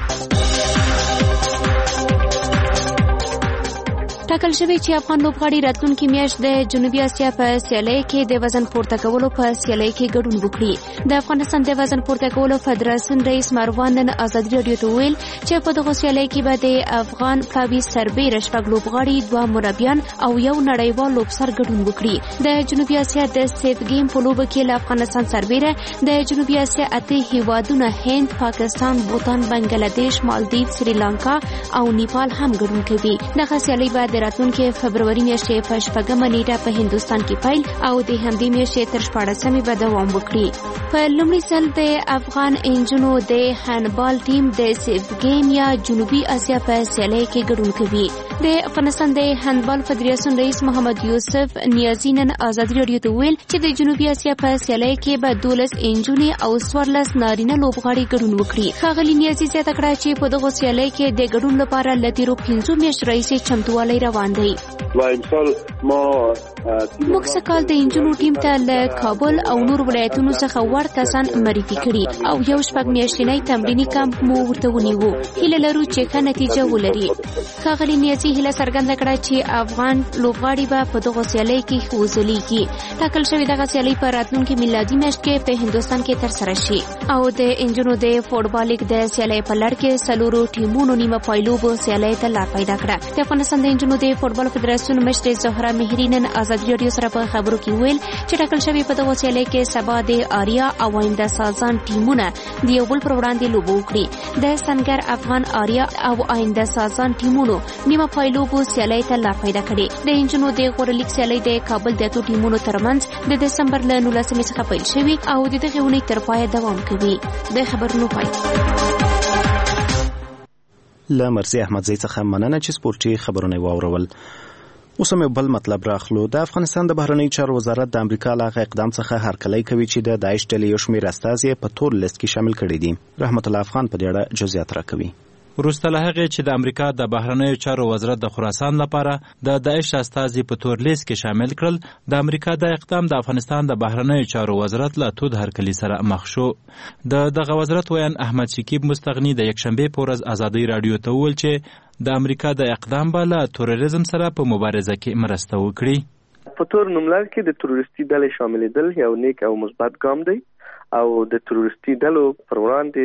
ټاکل شوی چې افغان لوبغاړي راتلونکي میاشت د جنوبي اسیا په سیالۍ کې د وزن پورته کولو په سیالۍ کې ګډون وکړي. د افغانستان د وزن پورته کولو فدراسیون رئیس مروان نن ازادي راډیو ته ویل چې په دغه سیالۍ کې به د افغان پلاوي سربېره شپږ لوبغاړي 2 مربیان او یو نړیوال لوبسر ګډون وکړي. د جنوبي اسیا د سیف گیم په لوبه کې له افغانستان سربېره د جنوبي اسیا 8 هیوادونه هند، پاکستان، بوتان، بنگلاديش، مالدیو، سریلانکا او نیپال هم ګډون کوي. دغه سیالۍ به راتلونکي فبروري میاشتې په 4مه نیټه په هندوستان کې پیل او د همدې میاشتې تر 14مې به دوام وکړي. په لومړي ځل د افغان انجونو د هاندبال ټیم د سیف گیم یا جنوبي اسیا په سیالۍ کې ګډون کوي. د افغانستان د هاندبال فدراسیون رئیس محمد یوسف نیازی نن ازادي راډیو ته ویل چې د جنوبي اسیا په سیالۍ کې به 12 انجونې او 14 نارینه لوبغاړي ګډون وکړي. ښاغلي نیازی زیاته کړه چې په دغه سیالۍ کې د ګډون لپاره له تیرو 15 میاشتو راهیسې چمتووالی روان دی. موږ سکال د انجونو ټیم ته له کابل او نور ولایتونو څخه ور کسان معرفي کړي او یو شپږ میاشتنی تمرینی کمپ مو ورته ونیوو. هیله لرو چې ښه نتیجه ولري. ښاغلي نیازي هیله څرګنده کړه چې افغان لوبغاړي به په دغه سیالۍ کې وځلیږي. ټاکل شوې دغه سیالۍ په راتلونکي میلادي میاشت کې په هندوستان کې ترسره شي او د انجونو د فوټبال لیګ د سیالۍ په لړ کې څلورو ټیمونو نیمه پایلوبو سیالۍ ته لار پیدا کړه. د افغانستان د انجونو د فوټبال فدراسیون مشر زهرا مهری نن ازادي راډیو سره په خبرو کې ویل چې ټاکل شوی په دغه سیالۍ کې سبا د آریا او آینده سازان ټیمونه د یو بل پر وړاندې لوبو وکړي. د سنگر افغان آریا او آینده سازان ټیمونو نیمه پایلوبو سیالۍ ته لار پیدا کړې. د انجونو د غوړه لیګ سیالۍ د کابل د اتو ټیمونو ترمنځ د دسمبر له 19 څخه پیل شوی او د دغه اونۍ تر پایه دوام کوي. د خبرونو پای له مرسي احمدزی څخه مننه چې سپورتي خبرونه واورول. اوس هم بل مطلب راخلو. د افغانستان د بهرنیو چارو وزارت د امریکا له اقدام څخه هرکلی کوي چې د داعش ډلې یو شمېر استازي په تور لیست کې شامل کړي دي. رحمت الله افغان په دې اړه جزئیات راکوي. وروسته له هغې چې د امریکا د بهرنیو چارو وزارت د خراسان لپاره د داعش استازي په تور لیست کې شامل کړل، د امریکا د اقدام د افغانستان د بهرنیو چارو وزارت له تود هرکلي سره مخ شو. دغه وزارت ویان احمد شکیب مستغني د یکشنبې په ورځ ازادي راډیو ته وویل چې د امریکا د اقدام به له تروریزم سره په مبارزه کې مرسته وکړي. په تور نوملړ کې د تروریستي ډلې شاملېدل یو نیک او مثبت ګام دی او د تروریستي ډلو پر وړاندې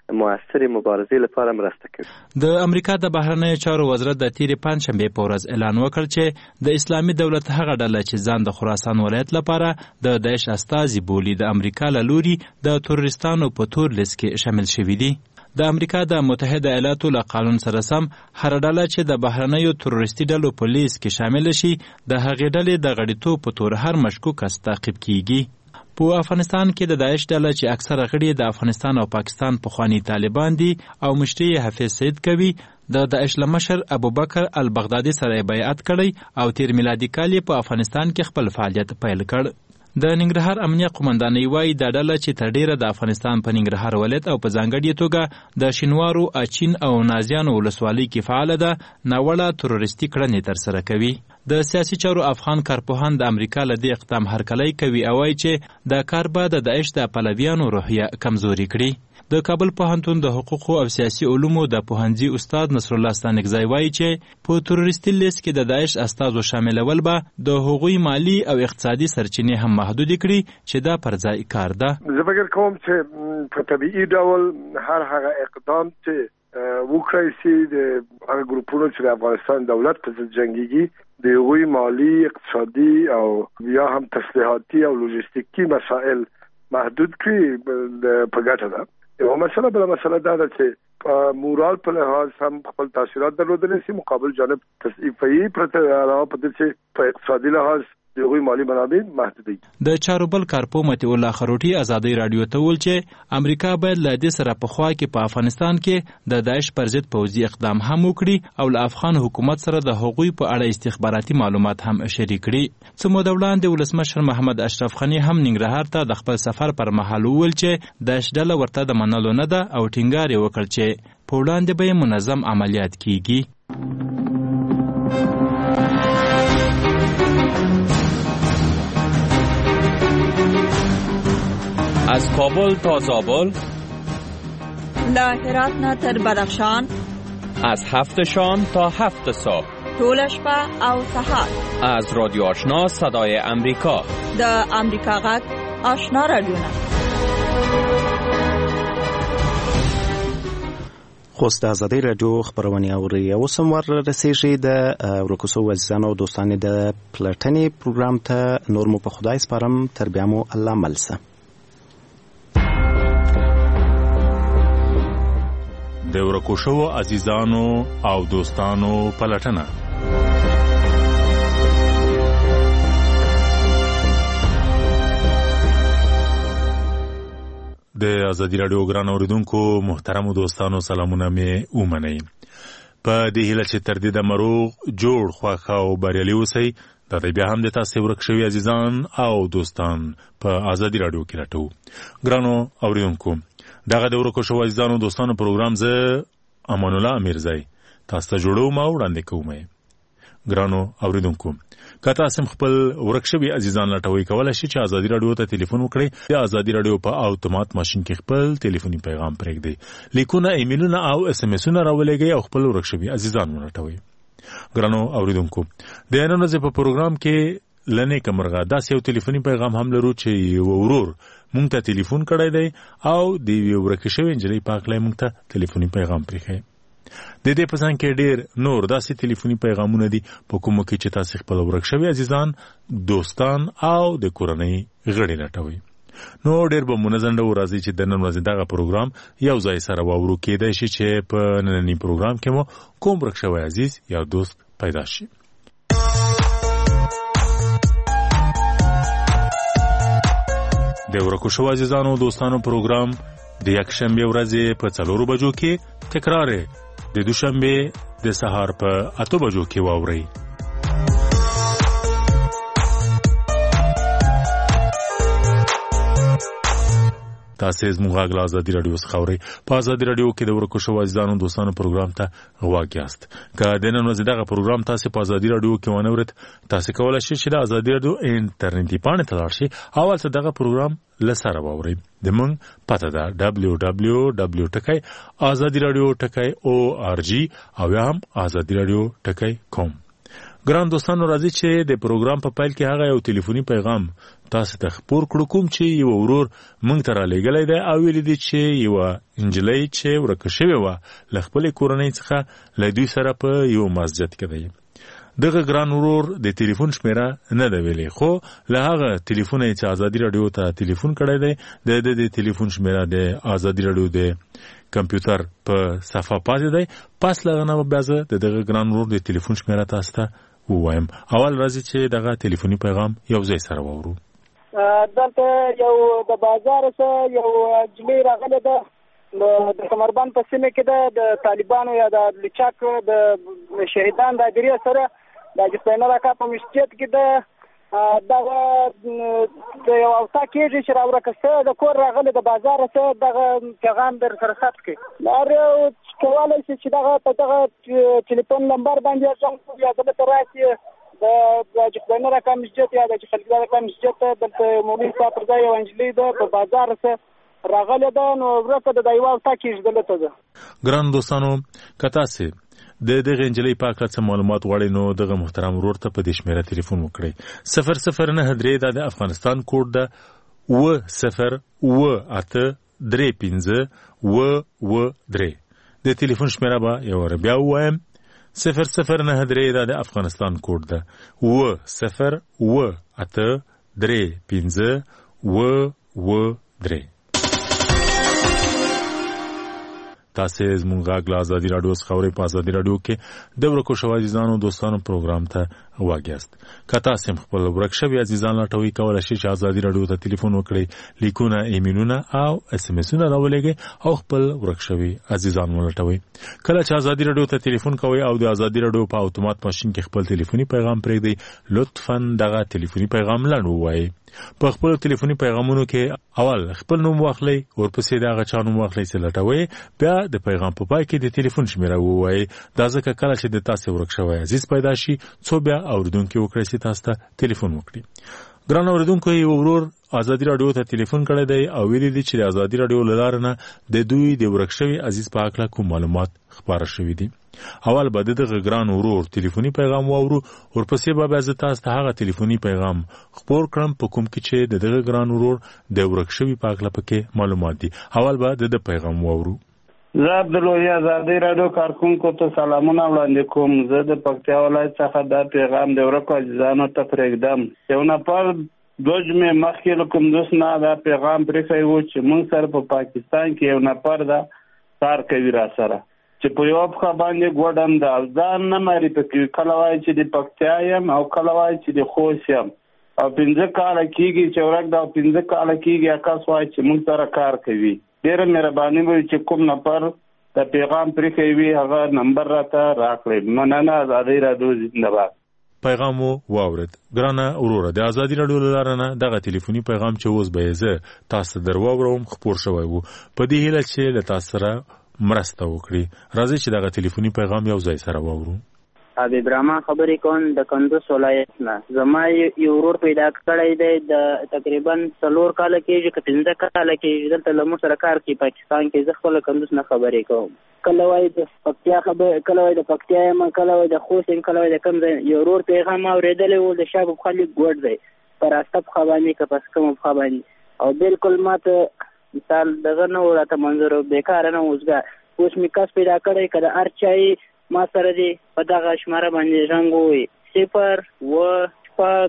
موثر مبارزې لپاره مرسته کوي. د امریکا د بهرنیو چارو وزارت د تیرې پنځشنبې په ورځ اعلان وکړ چې د اسلامي دولت هغه ډله چې ځان د خراسان ولایت لپاره د داعش استازي بولي د امریکا له لوري د تروریستانو په تور لیست کې شامل شوي دي. د امریکا د متحده ایالاتو له قانون سره سم هر ډله چې د بهرنیو تروریستي ډلو په لیست کې شامل شي د هغې ډلې د غړیتوب په تور هر مشکوک کس تعقیب کیږي. په افغانستان کې د داعش ډله چې اکثره غړي د افغانستان او پاکستان پخواني طالبان دي او مشري حافظ سید کوي، د داعش له مشر ابوبکر البغدادي سره بیعت کړی او تیر میلادي کال په افغانستان کې خپل فعالیت پیل کړ. د ننګرهار امنیه قومندانۍ وایي دا ډله چې تر ډیره د افغانستان په ننګرهار ولایت او په ځانګړې توګه د شینوارو، اچین او نازیانو ولسوالۍ کې فعاله ده، ناوړه تروریستي کړنې ترسره کوي. د سیاسي چارو افغان کارپوهان د امریکا له دې اقدام هرکلی کوي او وایي چې دا کار به د داعش د پلویانو روحیه کمزوري کړي. د کابل پوهنتون د حقوقو او سیاسي علومو د پوهنځي استاد نصر الله ستانکزی وایي چې په تروریستي لیست کې د داعش استازو شاملول به د هغوی مالی او اقتصادي سرچینې هم محدود کړي چې دا پر ځای کار ده. زه فکر کوم چې په طبیعي ډول هر هغه اقدام چې وکړای شي د هغه ګروپونو چې د افغانستان دولت په ضد جنګیږي د هغوی مالی، اقتصادي او یا هم تسلیحاتي او لوجستیکي مسائل محدود کړي په ګټه ده. یو مسله بل مسله دا ده چې مورال په لحاظ هم خپل تاثیرات درلودلی شي، مقابل جانب تصعیفي پرته علاوه په دې چې په اقتصادي لحاظ دغه مالی منابع محدودي. د چاروبل کارپو متي الله خروټي ازادي رادیو ته ول چې امریکا باید له دې سره په خوا کې په افغانستان کې د داعش پر ضد پوځي اقدام هم وکړي او له افغان حکومت سره د هغوی په اړه استخباراتي معلومات هم شریک کړي. څه موده وړاندې ولسمشر محمد اشرف غنی هم ننګرهار ته د خپل سفر پر مهال وویل چې داعش ډله ورته د منلو نه ده او ټینګار یې وکړ چې په وړاندې به منظم عملیات کیږي. از کابل تا زابل، له هرات نه تر بدخشان، از 7 شام تا 7 صبح، ټول شپه او سهار. از رادیو آشنا صدای امریکا، د امریکا غږ آشنا رادیو. خوست د ازادي رادیو خبرونه اوري او سمور رسیږي د ورکوسو وزانو دوستانه د پلاتنی پروګرام ته نور مو په خدای سپارم تر بیا مو الله ملسه. د ورکوشو عزیزانو او دوستانو پلټنه. د ازادي رادیو ګران اوریدونکو محترم دوستانو سلامونه مې ومنئ. په دې هیله چې تر دې د مروغ جوړ خوښ او بریالي اوسئ. دا بیا هم د تاسو ورک شوي عزیزان او دوستان په ازادي رادیو کې راټو. ګرانو اوریدونکو دغه د ورکو شو عزیزانو دوستانو پروګرام زه امان الله امیرزی تاسو ته جوړوم او وړاندې کوم. ګرانو اوریدونکو که تاسو خپل ورک شوي عزیزان لټوي کولای شئ چې ازادي رادیو ته ټلیفون وکړئ. د ازادي رادیو په اتومات ماشين کې خپل ټلیفوني پیغام پرېږدئ، لیکونه، ایمیلونه او اس ام اسونه راولېږئ او خپل ورک شوي عزیزان ولټوئ. ګرانو اوریدونکو د نن ورځې په پروګرام کې لنې کمرغه داسې یو ټلیفوني پیغام هم لرو چې یو ورور مونږ ته ټلیفون کړی دی او د یو ورک شوي نجلۍ په هکله مونږ ته ټلیفوني پیغام پرېښی. د دې په ځان کې ډېر نور داسې ټلیفوني پیغامونه دي په کومو کې چې تاسې خپل ورک شوي عزیزان، دوستان او د کورنۍ غړي لټوئ. نو ډېر به منظم ډول راځي چې د نن ورځې دغه پروګرام یو ځای سره واورو. کېدای شي چې په ننني پروګرام کې مو کوم ورک شوی عزیز یا دوست پیدا شي. د ورکو شو عزیزانو دوستانو پروګرام د یکشنبه ورځې په 4 بجو کې تکرار د دوشنبه د سهار په 8 بجو کې واوري. تاسو زموږ غږ ازادي رادیو څخه اورئ. په ازادي رادیو کې د ورکو شو عزیزانو دوستانو پروګرام ته غواړئ یاست. که د نن ورځې دغه پروګرام تاسو په ازادي رادیو کې ونه اورئ، تاسو کولای شئ چې د ازادي رادیو انټرنیټي پاڼې ته لاړ شئ او هلته دغه پروګرام لسره واورئ. زموږ پته ده www.azadiradio.org او یا هم azadiradio.com. ګران دوستانو راځي چې د پروګرام په پیل کې هغه یو ټلیفوني پیغام تاسو ته خبر کړو کوم چې یو ورور مونږ ته را لېږلی دی او ویلي دي چې یو انجلۍ چې ورکه شوې وه له خپلې کورنۍ څخه له دوی سره په یو مسجد کې دی. دغه ګران ورور د ټلیفون شمیره نه ده ویلې، خو له هغه ټلیفونه چې ازادي راډیو ته ټلیفون کړی دی د ټلیفون شمیره د ازادي راډیو د کمپیوټر په صفحه پاتې دی. پس له هغه نه بیا زه د دغه ګران ورور د ټلیفون شمیره تاسو ته ووایم. اول راځي چې دغه ټلیفوني پیغام یو ځای سره واورو. دلته یو د بازار څخه یو جمعې راغله ده د کمربند په سیمه کې د طالبانو یا د لچاک د شهیدان د اجریا سره د جسپینه راکا په مسجد کې دغه یو اوسا کېږي چې راورکسته د کور راغله د بازار څخه دغه پیغام در سره ثبت کړي. لار کولای شي چې دغه په دغه ټلیفون نمبر باندې ځم یا دلته راشي د جسپینه راکا مسجد یا د خلک راکا مسجد دلته مولوی صاحب پر ځای یو انجلۍ ده په بازار څخه راغله ده نو ورته د دایو اوسا کېږي دلته ده. ګران دوستانو کتا سي د دغه انجلۍ په اړه څه معلومات غواړئ نو دغه محترم ورور ته په دې شمیره ټلیفون وکړئ. 0093 د افغانستان کوډ ده 00835 د ټلیفون شمیره به یو بیا وایم 0093 د افغانستان کوډ ده 00835 تاسو زموږ غږ له ازادي راډیو څخه اورئ. په ازادي راډیو کې د ورکو شوي عزیزانو دوستانو پروګرام ته واګیاست. که تاسو خپل ورک شوي عزیزان لټوي کولای شئ چې ازادي راډیو ته ټلیفون وکړئ، لیکونه ایمیلونه او اس ام اسونه راولېږئ او خپل ورک شوي عزیزان ولټوي. کله چې ازادي راډیو ته ټلیفون کوئ او د ازادي راډیو په اتومات ماشین کې خپل ټلیفوني پیغام پرېږدئ، لطفاً دغه ټلیفوني پیغام لنډ ووایئ. په خپل ټلیفوني پیغامونو کې اول خپل نوم واخلئ، ورپسې د هغه چا نوم واخلئ چې لټوئ، بیا د پیغام په پای کې د ټلیفون شمیره ووایئ. دا ځکه کله چې د تاسو ورک شوی عزیز پیدا شي څو بیا اوریدونکي وکړي چې تاسو ته ټلیفون وکړي. ګران اوریدونکو یو ورور ازادي راډیو ته ټلیفون کړی دی او ویلي دي چې د ازادي راډیو له لارې نه د دوی د ورک شوي عزیز په هکله کوم معلومات خپاره شوي دي. اول به دغه ګران ورور ټلیفوني پیغام واورو، ورپسې به بیا زه تاسو ته هغه ټلیفوني پیغام خپور کړم په کوم کې چې دغه ګران ورور د ورک شوي په هکله پکې معلومات دي. اول به د پیغام واورو. زه عبدالوهی ازادي راډیو کارکونکو ته سلامونه وړاندې کوم. زه د پکتیا ولایت څخه دا پیغام د ورکو عزیزانو ته پرېږدم. یو نفر 2 جمعې مخکې له کندوز نه دا پیغام پرېښی و چې موږ سره په پاکستان کې یو نفر دا کار کوي را سره چې په یو پښه باندې ګوډم ده او ځان نه معرفي کوي. کله وایي چې د پکتیا یم او کله وایي چې د خوست یم او 15 کاله کېږي چې ورک ده او 15 کاله کېږي کس وایي چې موږ سره کار کوي. ډېره مهرباني به وي چې کوم نفر د پیغام پرېښی وي هغه نمبر راته راکړئ. مننه. ازادي راډیو زنده‌باد. پیغام مو واورید. ګرانه وروره د ازادي راډیو له لارې نه دغه ټلیفوني پیغام چې اوس به یې زه تاسو در واورم خپور شوی و په دې هیله چې له تاسو سره مرسته وکړي. راځي چې دغه ټلیفوني پیغام یو ځای سره واورو. حبیب رحمان خبرې کوم د کندوز ولایت نه. زما یو ورور پیدا کړی دی د تقریبا 4 کاله کېږي که 15 کاله کېږي دلته له موږ سره کار کوي پاکستان کې. زه خپله کندوز نه خبرې کوم. کله وایي د پکتیا کله وایي د پکتیا یم کله وایي د خوست یم کله وایي د کوم ځای. یو ورور پیغام اورېدلی و د شا په پښه لیک ګوډ دی په راسته پښه باندې که په سکمه پښه باندې او بلکل ماته مثال دغه نه و راته منظور بېکاره نه اوسګه. اوس مې کس پیدا کړی که د هر چا ما سره دی په دغه شماره باندې رنګ ووایي 0 و 5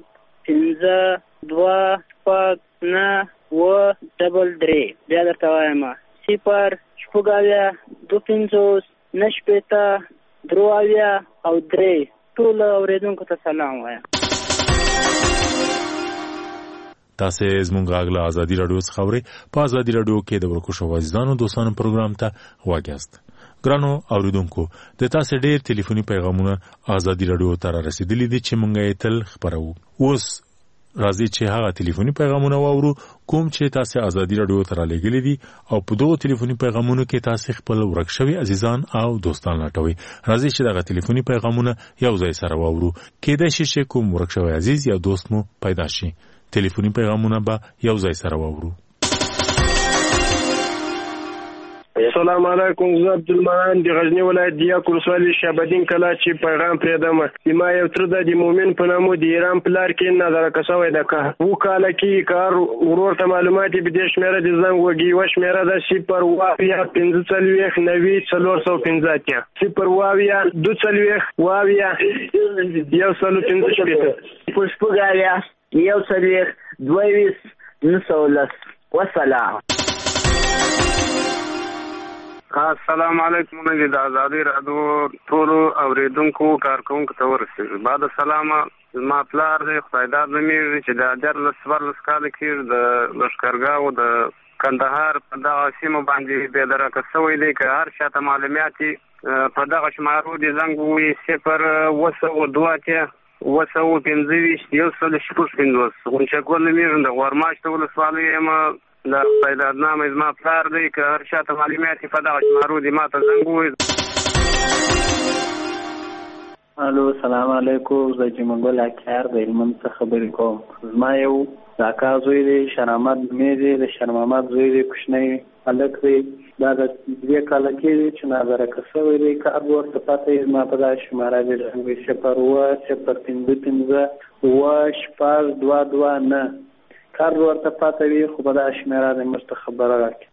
5 2 5 9 و 3 بیا درته وایم 0 شپږ 2 50 9 شپېته 3 او 3. ټول اورېدونکو ته سلام وایم. تاسو زموږ غږ له ازادي راډیو څخه اورئ. په ازادي راډیو کې د ورکو شوو عزیزانو دوستانو پروګرام ته واګیاست. ګرانو اوریدونکو د تاسو ډېر ټلیفوني پیغامونه ازادي راډیو ته رسیدلي دي چې مونږ یې تل خبرو. اوس راځي چې هغه ټلیفوني پیغامونه واورو کوم چې تاسو ازادي راډیو ته را لېږلي دي او په دوه ټلیفوني پیغامونو کې تاسو خپل ورک شوي عزیزان او دوستان لټوي. راځي چې دغه ټلیفوني پیغامونه یو ځای سره واورو. کېدای شي چې کوم ورک شوی عزیز یا دوست مو پیدا شي. ټلیفوني پیغامونه به یو ځای سره واورو. السلام علیکم. زه عبدالمنان د غزنی ولایت د یاک ولسوالۍ شعبالدین کلا چې پیغام پرېږدم. زما یو تره د مؤمن په نامه د ایران پلار کې نظرکه شوی ده. که 2 کاله کې کار ورور ته معلومات به د شمیره د زنګ وږي و شمیره د 0 والسلام. السلام علیکم. نن د آزادۍ رادیو ټول اوریدونکو کارکونکو ته ورسېږي. بعد سلامه. زما پلار دی خدای داد نومېږي چې د 14 کال کې د لښکرګاو د کندهار په دغه سیمه باندې بې درکه شوی دی. که هر چاته معلومات په دغه شمارو د زنګ ووایي 0 225 غونچه‌ګل نومېږم د غورماش د ولسوالۍ یم. د خدای داد نامه زما پلار دی. که هر چاته معلومات په دغه شمارو د ماته زنګ ووایي. الو سلام علیکم. زه جمعګل اکیار د هلمند څخه خبرې کوم. زما یو کاکا زوی دی شهرآمد نومېږي. د شاه محمد زوی دی کوچنی هلک دی. دا د 2 کاله کې چې نظرکه شوی دی. کار ورته پته یې زما په دغه شماره د زنګ 0 کار ورته پته وي خو په دغه شماره د مرسته خبره راکړي.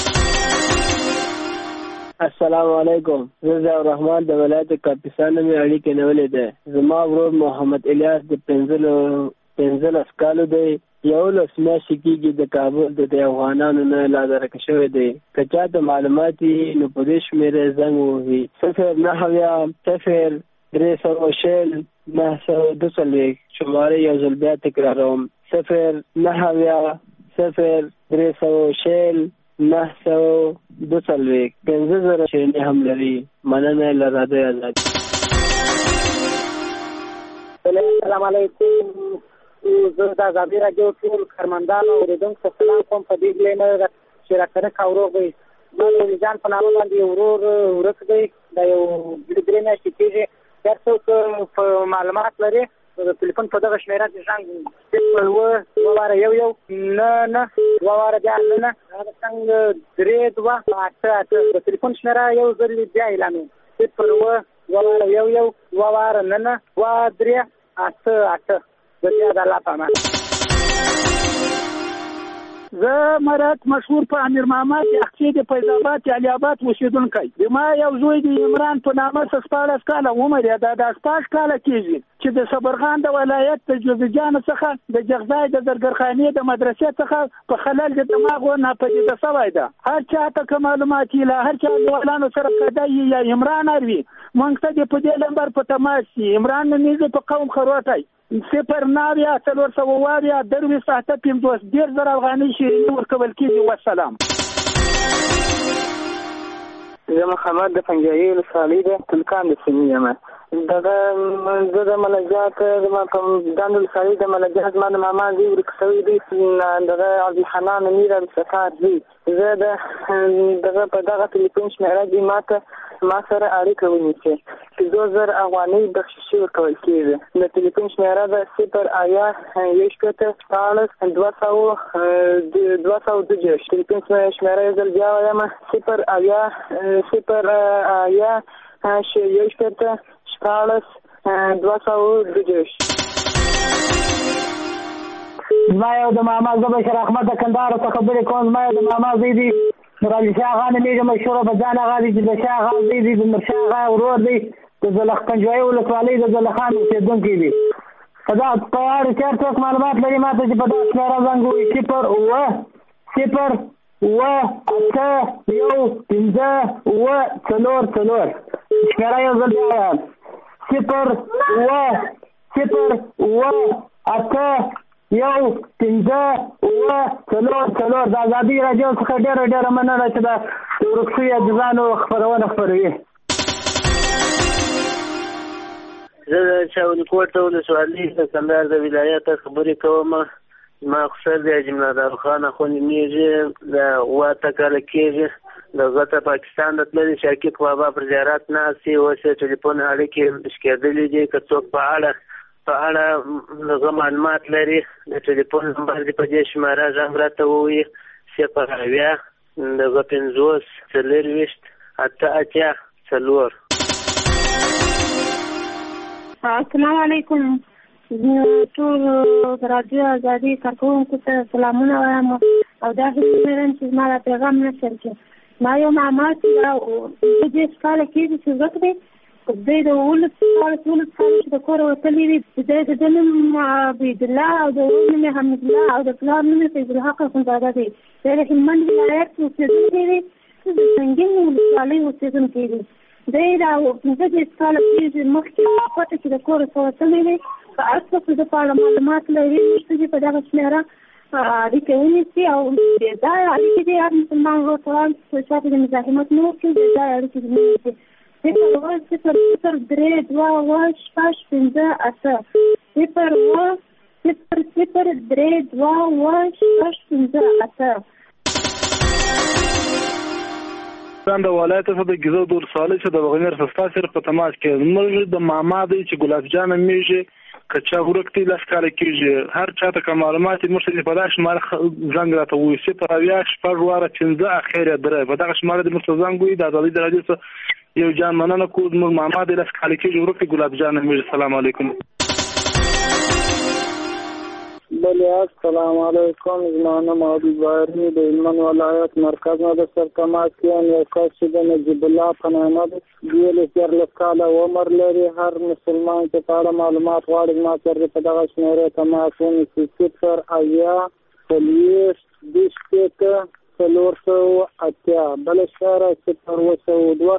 السلام علیکم. زه ضیاء الرحمن د ولایت کاپیسا مې اړیکې نیولې ده. زما ورور محمد الیاس د 15 کالو دی. 11 میاشتې کېږي د کابل د افغانانو نه لادرکه شوی دی. که چاته معلومات وي نو په دې شمېره زنګ ووهي 0 9 شماره یو ځل بیا تکراروم 0 9 0 3 9 15,000 شیریني هم لري. مننه له رادیو آزاد. السلام علیکم. زه د آزادۍ راډیو ټول کارمندانو اوریدونکو ته سلام کوم. په دې ګلینه چې راکړه کاروغ وي ما د ځان په نامه باندې ورور ورک دی. دا یو ډېر نه شي کېږي. هر څوک په معلومات لري د ټلیفون په دغه شمیره د ژوند 0 2 3 2 8 د ټلیفون شمیره یو ځل بیا اعلان 0 2 3 8 د بیا د الله په امان. زه مراد مشهور په امیر محمد اخچې د فیض آباد علي آباد اوسېدونکی. ما یو زوی د عمران په نامه 14 کاله عمر یې ده. د 14 کاله کېږي چې د صبرغان د ولایت د جوزجان څخه د جغځای د زرګرخانې د مدرسې څخه په خلل د دماغ ناپدیده شوی ده. هر چاته که معلومات له هر چا ولانو سره کدی یا عمران اروي مونږ ته په دې نمبر په تماس شي. عمران نومېږي په قوم خروټی 0 9 4 دروي ساعته 15,000 افغاني شیریني ورکول کېږي. والسلام. زه محمد د پنجایي ولسوالۍ د تلکان د سیمې یم. زه د ملکیات زما په دند ولسوالۍ د ملکیات زما د ماما زوی ورک شوی دی. دغه عبدالحنان امیر عبدالستار زوی. زه دغه په دغه ټلیفون شمیره کې ما سره اړیکه ونیسئ. 15,000 افغانۍ بخششي ورکول کېږي. د ټلیفون شمیره ده 0 ټلیفون شمیره یو ځل بیا وایم 0 زما یو د ماما زه بشر احمد د کندهار څخه خبرې کوم. زما یو د ماما زوی دی نورعلي شاه اغا نومېږي. مشهوره بزان اغا دی چې د شاه اغا زوی دی. د مرشاه اغا ورور دی. د زلخ پنجوایي ولسوالۍ د زلخان اوسېدونکی دی. په اړه چې هر څوک معلومات لري ما ته چې په دغه شمېره زنګ ووایي 0 شمېره یو ځل بیا وایم 0 د آزادۍ راډیو څخه ډېره مننه چې د ورک شوي عزیزانو خپرونه خپروي. زه د چاونکوټ ولسوالۍ د کندهار د ولایت خبرې کوم. ما خوشحال دی حاجي منادر خان اخو نومېږي. د 8 کاله کېږي. دغه ته پاکستان د تللي شاکیب بابا پر زیارت ناست دی. اوس یې ټلیفون اړیکې شکېدلې دي. که څوک په اړه هغه معلومات لري د ټلیفون نمبر دې په دې شماره زنګ راته ووایي 0 دغه 50 40 80 4. السلام علیکم. ټول رادیو ازادي کارکونکو ته سلامونه وایم او دا هیڅ لرم چې زما د پیغام نشر کړي. ما یو ماما چې د دې کال کې چې زه د ولس چې د کور وتلې وي د نوم عبیدالله او د ورور نوم حمید الله او د پلار نوم فیض الحق اخندزاده دی. د هلمند ولایت اوسېدونکی دی، د سنګین ولسوالۍ اوسېدونکی دی. دی دا 15 کاله کېږي مخکې پټه چې د کور څخه وتلی دی. په هر څه د په اړه معلومات لري چې په دغه شمېره اړیکې ونیسي او دا اړیکې دي هر مسلمان ورور ته چې چاته د مزاحمت نه وکړي، دا اړیکې دې ونیسي. 0 3 2 8 6 5 8 0 3 2 8 6 5 8. د ولایت څخه د ګیزو د ولسوالۍ څخه د بغنیر سستا سره په تماس کې زموږ د ماما دی چې ګلاب جان میږي کچا ورکتي لاس کار کېږي. هر چاته کوم معلومات مرسته په داش مال زنګ راته وي چې په اویا شپږ واره 15 اخیره درې په دغه شمال د مستزنګ وي د ازادي درجه یو جان مننه کو زموږ ماما دی لاس کار کېږي ورکتي ګلاب جان میږي. السلام علیکم. بله السلام علیکم. زما نوم عبدالباری د هلمند ولایت مرکز نه د سر تماس کې یو کس چې د نجیب الله په نامه دی، 14 کاله عمر لري. هر مسلمان چې په اړه معلومات غواړي زما سره په دغه شمېرې تماس ونیسي 0 اویا 40 480 بله شمېره 0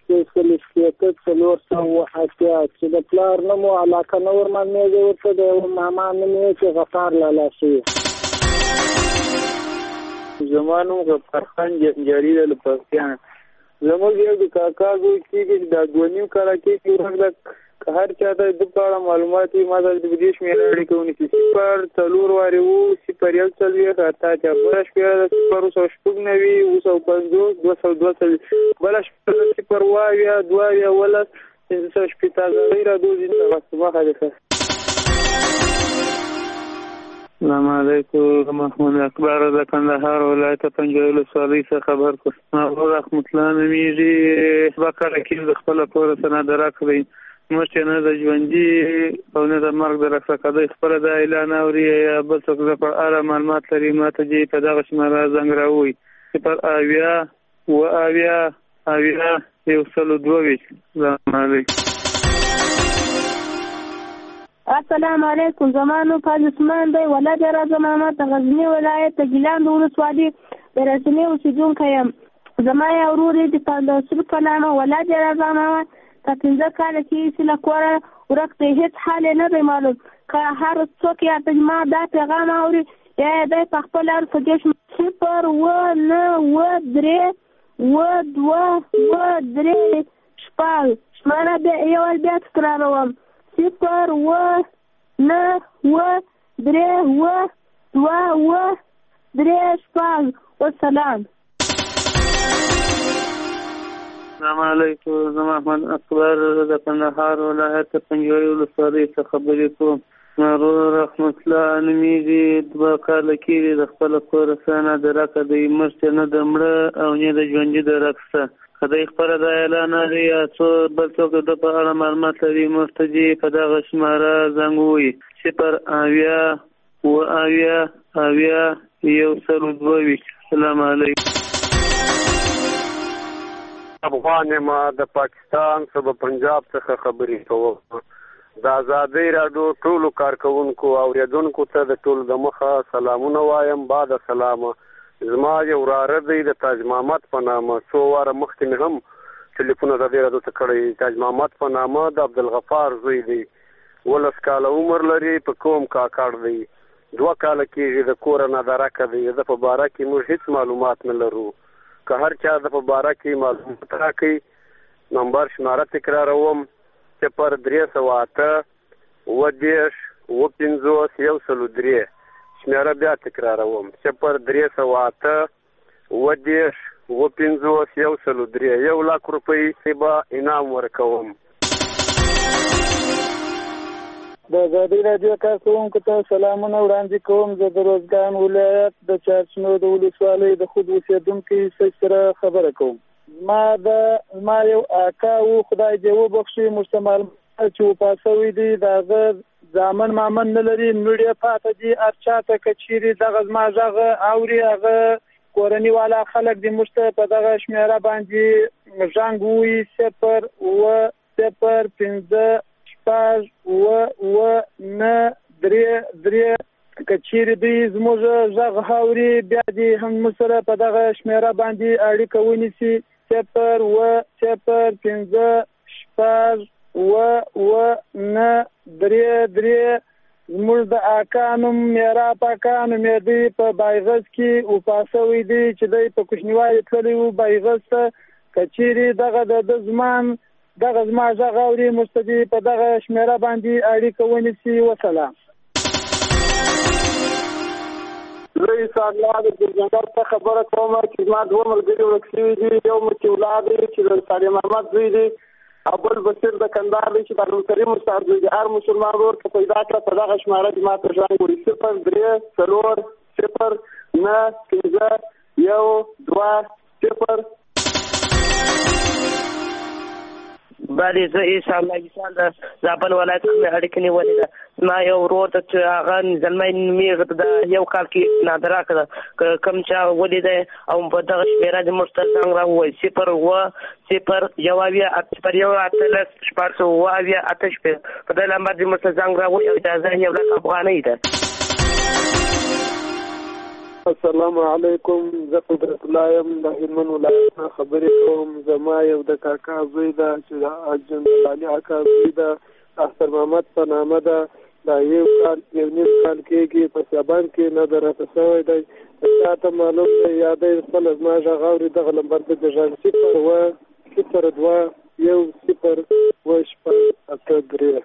چې د پلار نوم او علاقه نه ورمنېږي ورته د ماما نوم یې چې غفار لالا شي. زما نوم غفرخان جنجاري دی له پکتیانه. زموږ یو د کاکا زوی کېږي دا 2.5 کاله کېږي ورک که هر چا ته د په اړه معلومات وي ما سره د دې شمېره اړیکه ونیسي 0 4 وارې 0 1 4 80 بله شمېره 0 190 250 بله شمېره 0 اویا 2 اویا 580 راډیو زنده باد څخه. السلام علیکم. محمود اکبر د کندهار ولایت پنجوي ولسوالۍ څخه خبر کوم. ما رحمت الله نومیږي بکره کې د خپل کور سره درکړی مشته نه د ژوندۍ او نه د مرګ د رخصتۍ خبره د اعلان اوري یا بل څه په اړه معلومات لري ماته چې په دغه شمېره زنګ راوي 0 اویا 122. السلام علیکم. السلام علیکم. زمانو پاکستان دی ولادت راځم ما ته غزنی ولایت ګیلان ولسوالۍ د رسمي اوسیدونکی یم. زما یو ورور دی په سر په نامه ولادت راځم ما 15 کاله کې چې له کوره ورکته هیڅ حال نه دی معلوم. که هر څوک یا ته ما دا پیغام اوري یا دی په خپل هر فجش 0 9 3 2 شپږ شماره بیا یو بیا تکراروم 0 9 3 شپږ. والسلام. السلام علیکم. زما محمد اکبر د کندهار ولایت پنجوي ولسوالۍ څخه خبرې کوم. ورور رحمت الله نومیږي 2 کاله کېږي د خپل کور سره درکه دی مرسته نه د مړه او نه د ژوندۍ درکسته خدای خبره د اعلان لري یا څو بل څوک د په اړه معلومات لري مرتجي په دغه شماره زنګ وي 0 اویا 102. السلام علیکم. افغان ما د پاکستان صوبه پنجاب څخه خبرې کوم. د ازادۍ راډیو ټولو کارکونکو او اوریدونکو ته د ټولو د مخه سلامونه وایم. بعد سلامه. زما یو وراره دی د تاج محمد په نامه، څو واره مخکې مې هم ټلیفون ازادۍ راډیو ته کړی. تاج محمد په نامه د عبدالغفار زوی دی، 12 کاله عمر لري، په کوم کاکړ دی، 2 کاله کېږي د کوره نه درکه دی. د په باره کې موږ هیڅ معلومات نه لرو. که هر چا د په باره کې معلومات راکړي نمبر شماره تکراروم 0 308 150 شماره بیا تکراروم 0 308 150 1 لک روپۍ به انعام ورکوم. د ازادي راډیو کارکوونکو ته سلامونه وړاندې کوم. زه د روزګان ولایت د چارچنو د ولسوالۍ د خود اوسېدونکي سره خبره کوم. ما یو اکا و خدای دې وبخښي مشتمل چې وپاسوي دي دغه ځامن مامن نه لري میډیا پاته دي ارچاته کچيري دغه زما ژغه اوري هغه کورنۍ والا خلک دې مشته په دغه شمیره باندې ژنګ وي 0 و 0 5 شپږ و نه درې کچيري دوی زموږ ژغ هاوري بیا دې هم سره په دغه شمیره باندې اړیکه ونیسي 0 و 0 5 شپږ و نه درې زموږ د اکانم میرا پاکانو مې دی په بایغز کې او پاسوي دي چې دی په کوچنیوالي تللی و بایغز ته کچيري دغه زمان دغه زما ژغاوري مستدي په دغه شمیره باندې اړیکه ونیسي. وسلام. زه عیسی الله د ګرجنګر څخه خبره کوم چې ما دوه ملګري ورک شوي دي. یو مې اولاد دی چې د سالم احمد زوی دی او بل بصیر د کندهار دی چې د عبدالکریم استاد زوی دی. هر مسلمان ورور که پیدا کړه په دغه شماره دې ما ته ژوند وړي 0 3 0 9 5 1 2 0. بعد زه عیسی الله د زابل ولایت کې اړیکه نیولې ده. ما یو ورور ته چې هغه زلمی نومیږي د یو کال کې نادره کړه کوم چا ولیده او په دغه شمیره د مشتر څنګه راووي 0 و 0 یوویه 8 شپږ و 8 په دغه لمبر د مشتر څنګه راووي او اجازه یو لک افغانۍ ده. السلام علیکم. زه قدرت الله یم د هلمند ولایت نه خبرې کوم. زما یو د کاکا زوی ده چې د اجن علي اکا زوی ده اختر محمد په نامه ده. دا یو نیم کال کېږي په سیابان کې نه راته شوی دی. تاته معلوم دی یادې خپل زما ژغاوري دغه لمبر د ژغ 0 و 0 2 1 0 و شپږ 8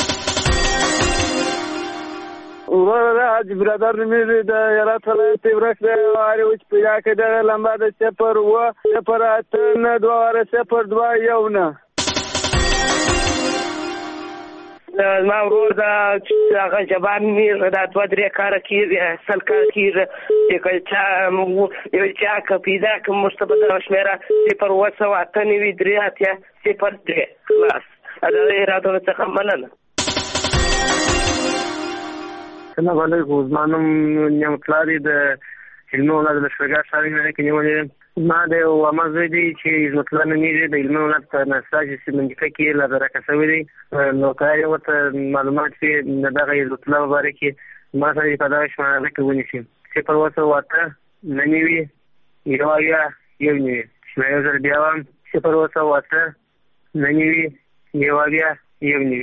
ورته حاج برادر مې د هرات ولایت ورک دی واري چې پیدا کړه لمبا د 0 و 0 8 نه 2 0 2 1 نه ما ورور دا هغه جبان مې دا 2-3 کار کیږي سل کار کیږي چې یو چا پیدا کوم مستبد شمیره 0 و 8 نوي 3 0 3 خلاص دا راته څه مننه. السلام علیکم. زمانم نیمتلاری د علمي ولایت د شپږ شاري نه کې نیولې. ما د ومازوي دي چې عزتلانه نیږي د علمي ولایت په نساج سیمنټ کې لا درکه شوی دي. نو کای وته معلومات چې دغه عزتلا مبارکي ما سره په دغه شماره کې ونیسي 0 و 8 ننوي یویا یونی شماره زر بیاوم 0 و 8 ننوي یویا یونی.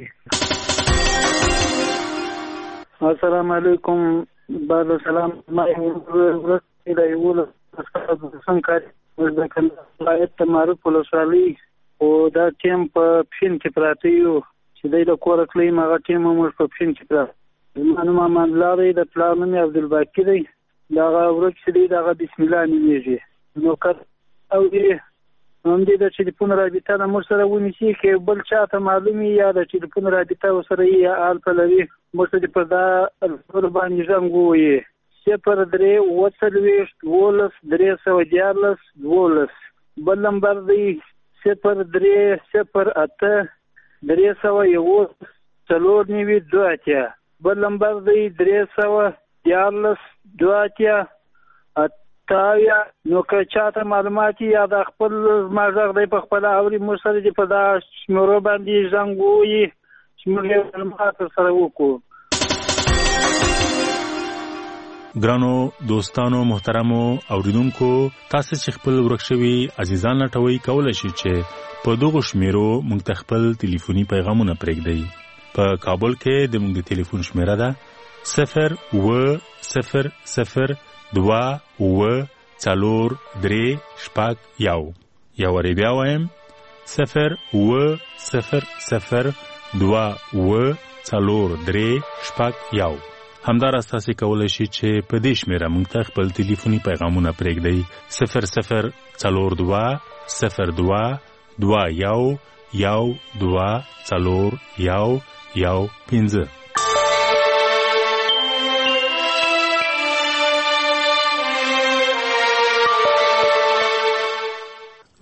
السلام علیکم. بعد السلام. ما ورته د یو څنګه د ولایت معروف ولسوالۍ او دا ټیم په فین کې پراته یو چې د کور کلی ماغه ټیم موږ په فین کې پراته. زمانه ما لاري د پلان مې عبدالباقی دی دا ورک شې دا بسم الله نیږي نو کړ او دې هم دې د ټلیفون رابطه د مر سره ونیسي کې بل چاته معلومي یا د ټلیفون رابطه وسره یې آل په لري مر څه په دا قرباني ژوندوي 0 3 و 12 314 بل نمبر دی 0 3 0 8 301 څلور 2 بل نمبر دی 314 2 تایا نو که چاته معلومات یا د خپل ماجر دی په خپل اوري مرسل دی په دا شمرو باندې زنګوي شمرو معلومات سره وکړو. ګرانو دوستانو محترمو اوریدونکو تاسو چې خپل ورکشوي عزیزان لټوي کولای شئ چې په دغه شمیرو موږ خپل ټلیفوني پیغامونه پرېږدئ. په کابل کې د موږ ټلیفون شمیره ده 0 و 0 0 2 و 4 3 شپږ یو بیا وایم 0 و 0 0 2 و 4 3 شپږ همدارس تاسو کولای شئ چې په دې شمیره موږ ته خپل ټلیفوني پیغامونه پرېږدئ 00 42 02 21 1 2 4 1 1 5.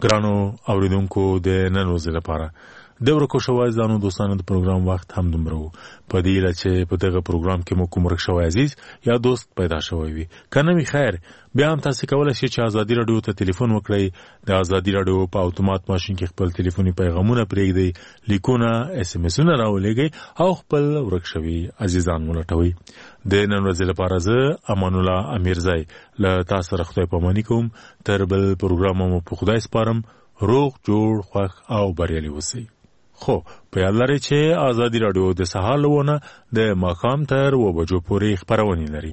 ګرانو اوریدونکو د نن ورځې لپاره د ورکو شوی ځانو دوستانو د پروګرام وخت هم دومره وو په دې اړه چې په دغه پروګرام کې مو کوم ورک شوی عزیز یا دوست پیدا شوی وي کنه وی خیر بیا هم تاسو کولای شئ چې ازادي رادیو ته ټلیفون وکړئ د ازادي رادیو په اتومات ماشين کې خپل ټلیفوني پیغامونه پرېږدئ لیکونه اس ام اسونه راولېږئ او خپل ورک شوی عزیزان ولټوي د نن ورځې لپاره زه امان الله امیرزای له تاسو سره خدای پاماني کوم تر بل پروګرام مو په خدای سپارم روغ جوړ خوښ او بریالي اوسئ خو په یاد لرئ چې ازادي رادیو د سهار لونه د ماښام تر 2 بجو پورې خپرونې لري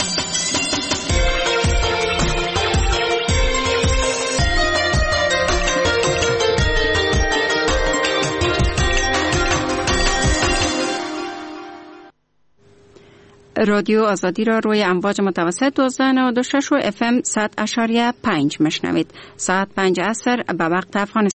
رادیو آزادی را روی امواج متوسط 92.6 FM 100.5 میشنوید. ساعت 5 عصر به وقت افغانستان